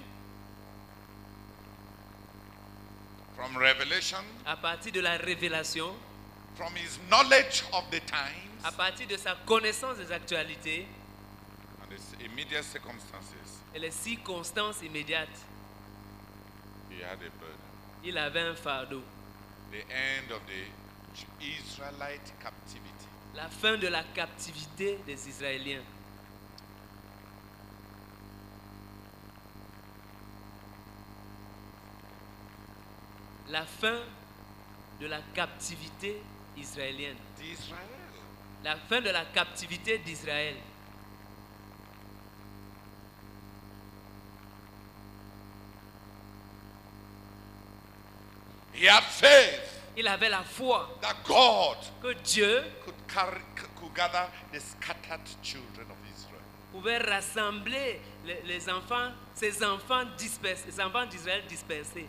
from revelation, à partir de la révélation, from his knowledge of the times à partir de sa connaissance des actualités and his immediate circumstances, et les circonstances immédiates, he had a burden. il avait un fardeau. The end of the Israelite captivity. La fin de la captivité des Israéliens. La fin de la captivité israélienne. D'Israël. La fin de la captivité d'Israël. He had faith Il avait la foi that God que Dieu could, carry, could gather the scattered children of Israel. pouvait rassembler les, les enfants, ses enfants dispersés, ses enfants d'Israël dispersés.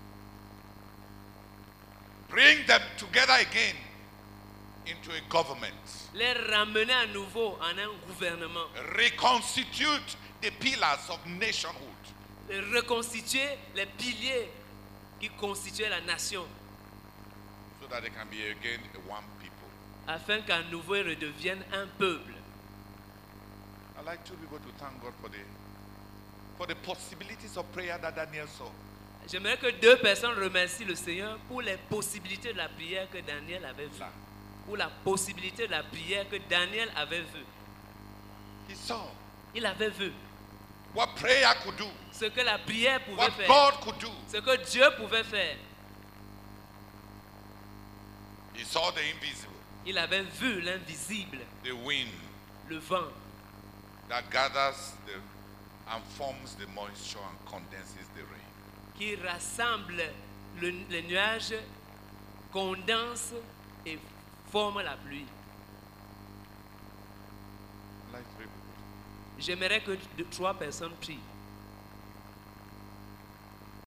Bring them together again into a government. Les ramener à nouveau en un gouvernement. Reconstitute the pillars of nationhood. Et reconstituer les piliers qui constituaient la nation. So that they can be again a one people. Afin qu'à nouveau ils redeviennent un peuple. I'd like two people to thank God for the for the possibilities of prayer that Daniel saw. J'aimerais que deux personnes remercient le Seigneur pour les possibilités de la prière que Daniel avait vue. Pour la possibilité de la prière que Daniel avait vue. He saw Il avait vu what prayer could do, ce que la prière pouvait what faire. God could do. Ce que Dieu pouvait faire. He saw the invisible, Il avait vu l'invisible, the wind le vent, that gathers the, and forms the moisture and condenses the rain. qui rassemble le, les nuages, condense et forme la pluie. I'd like three people. J'aimerais que deux, trois personnes prient.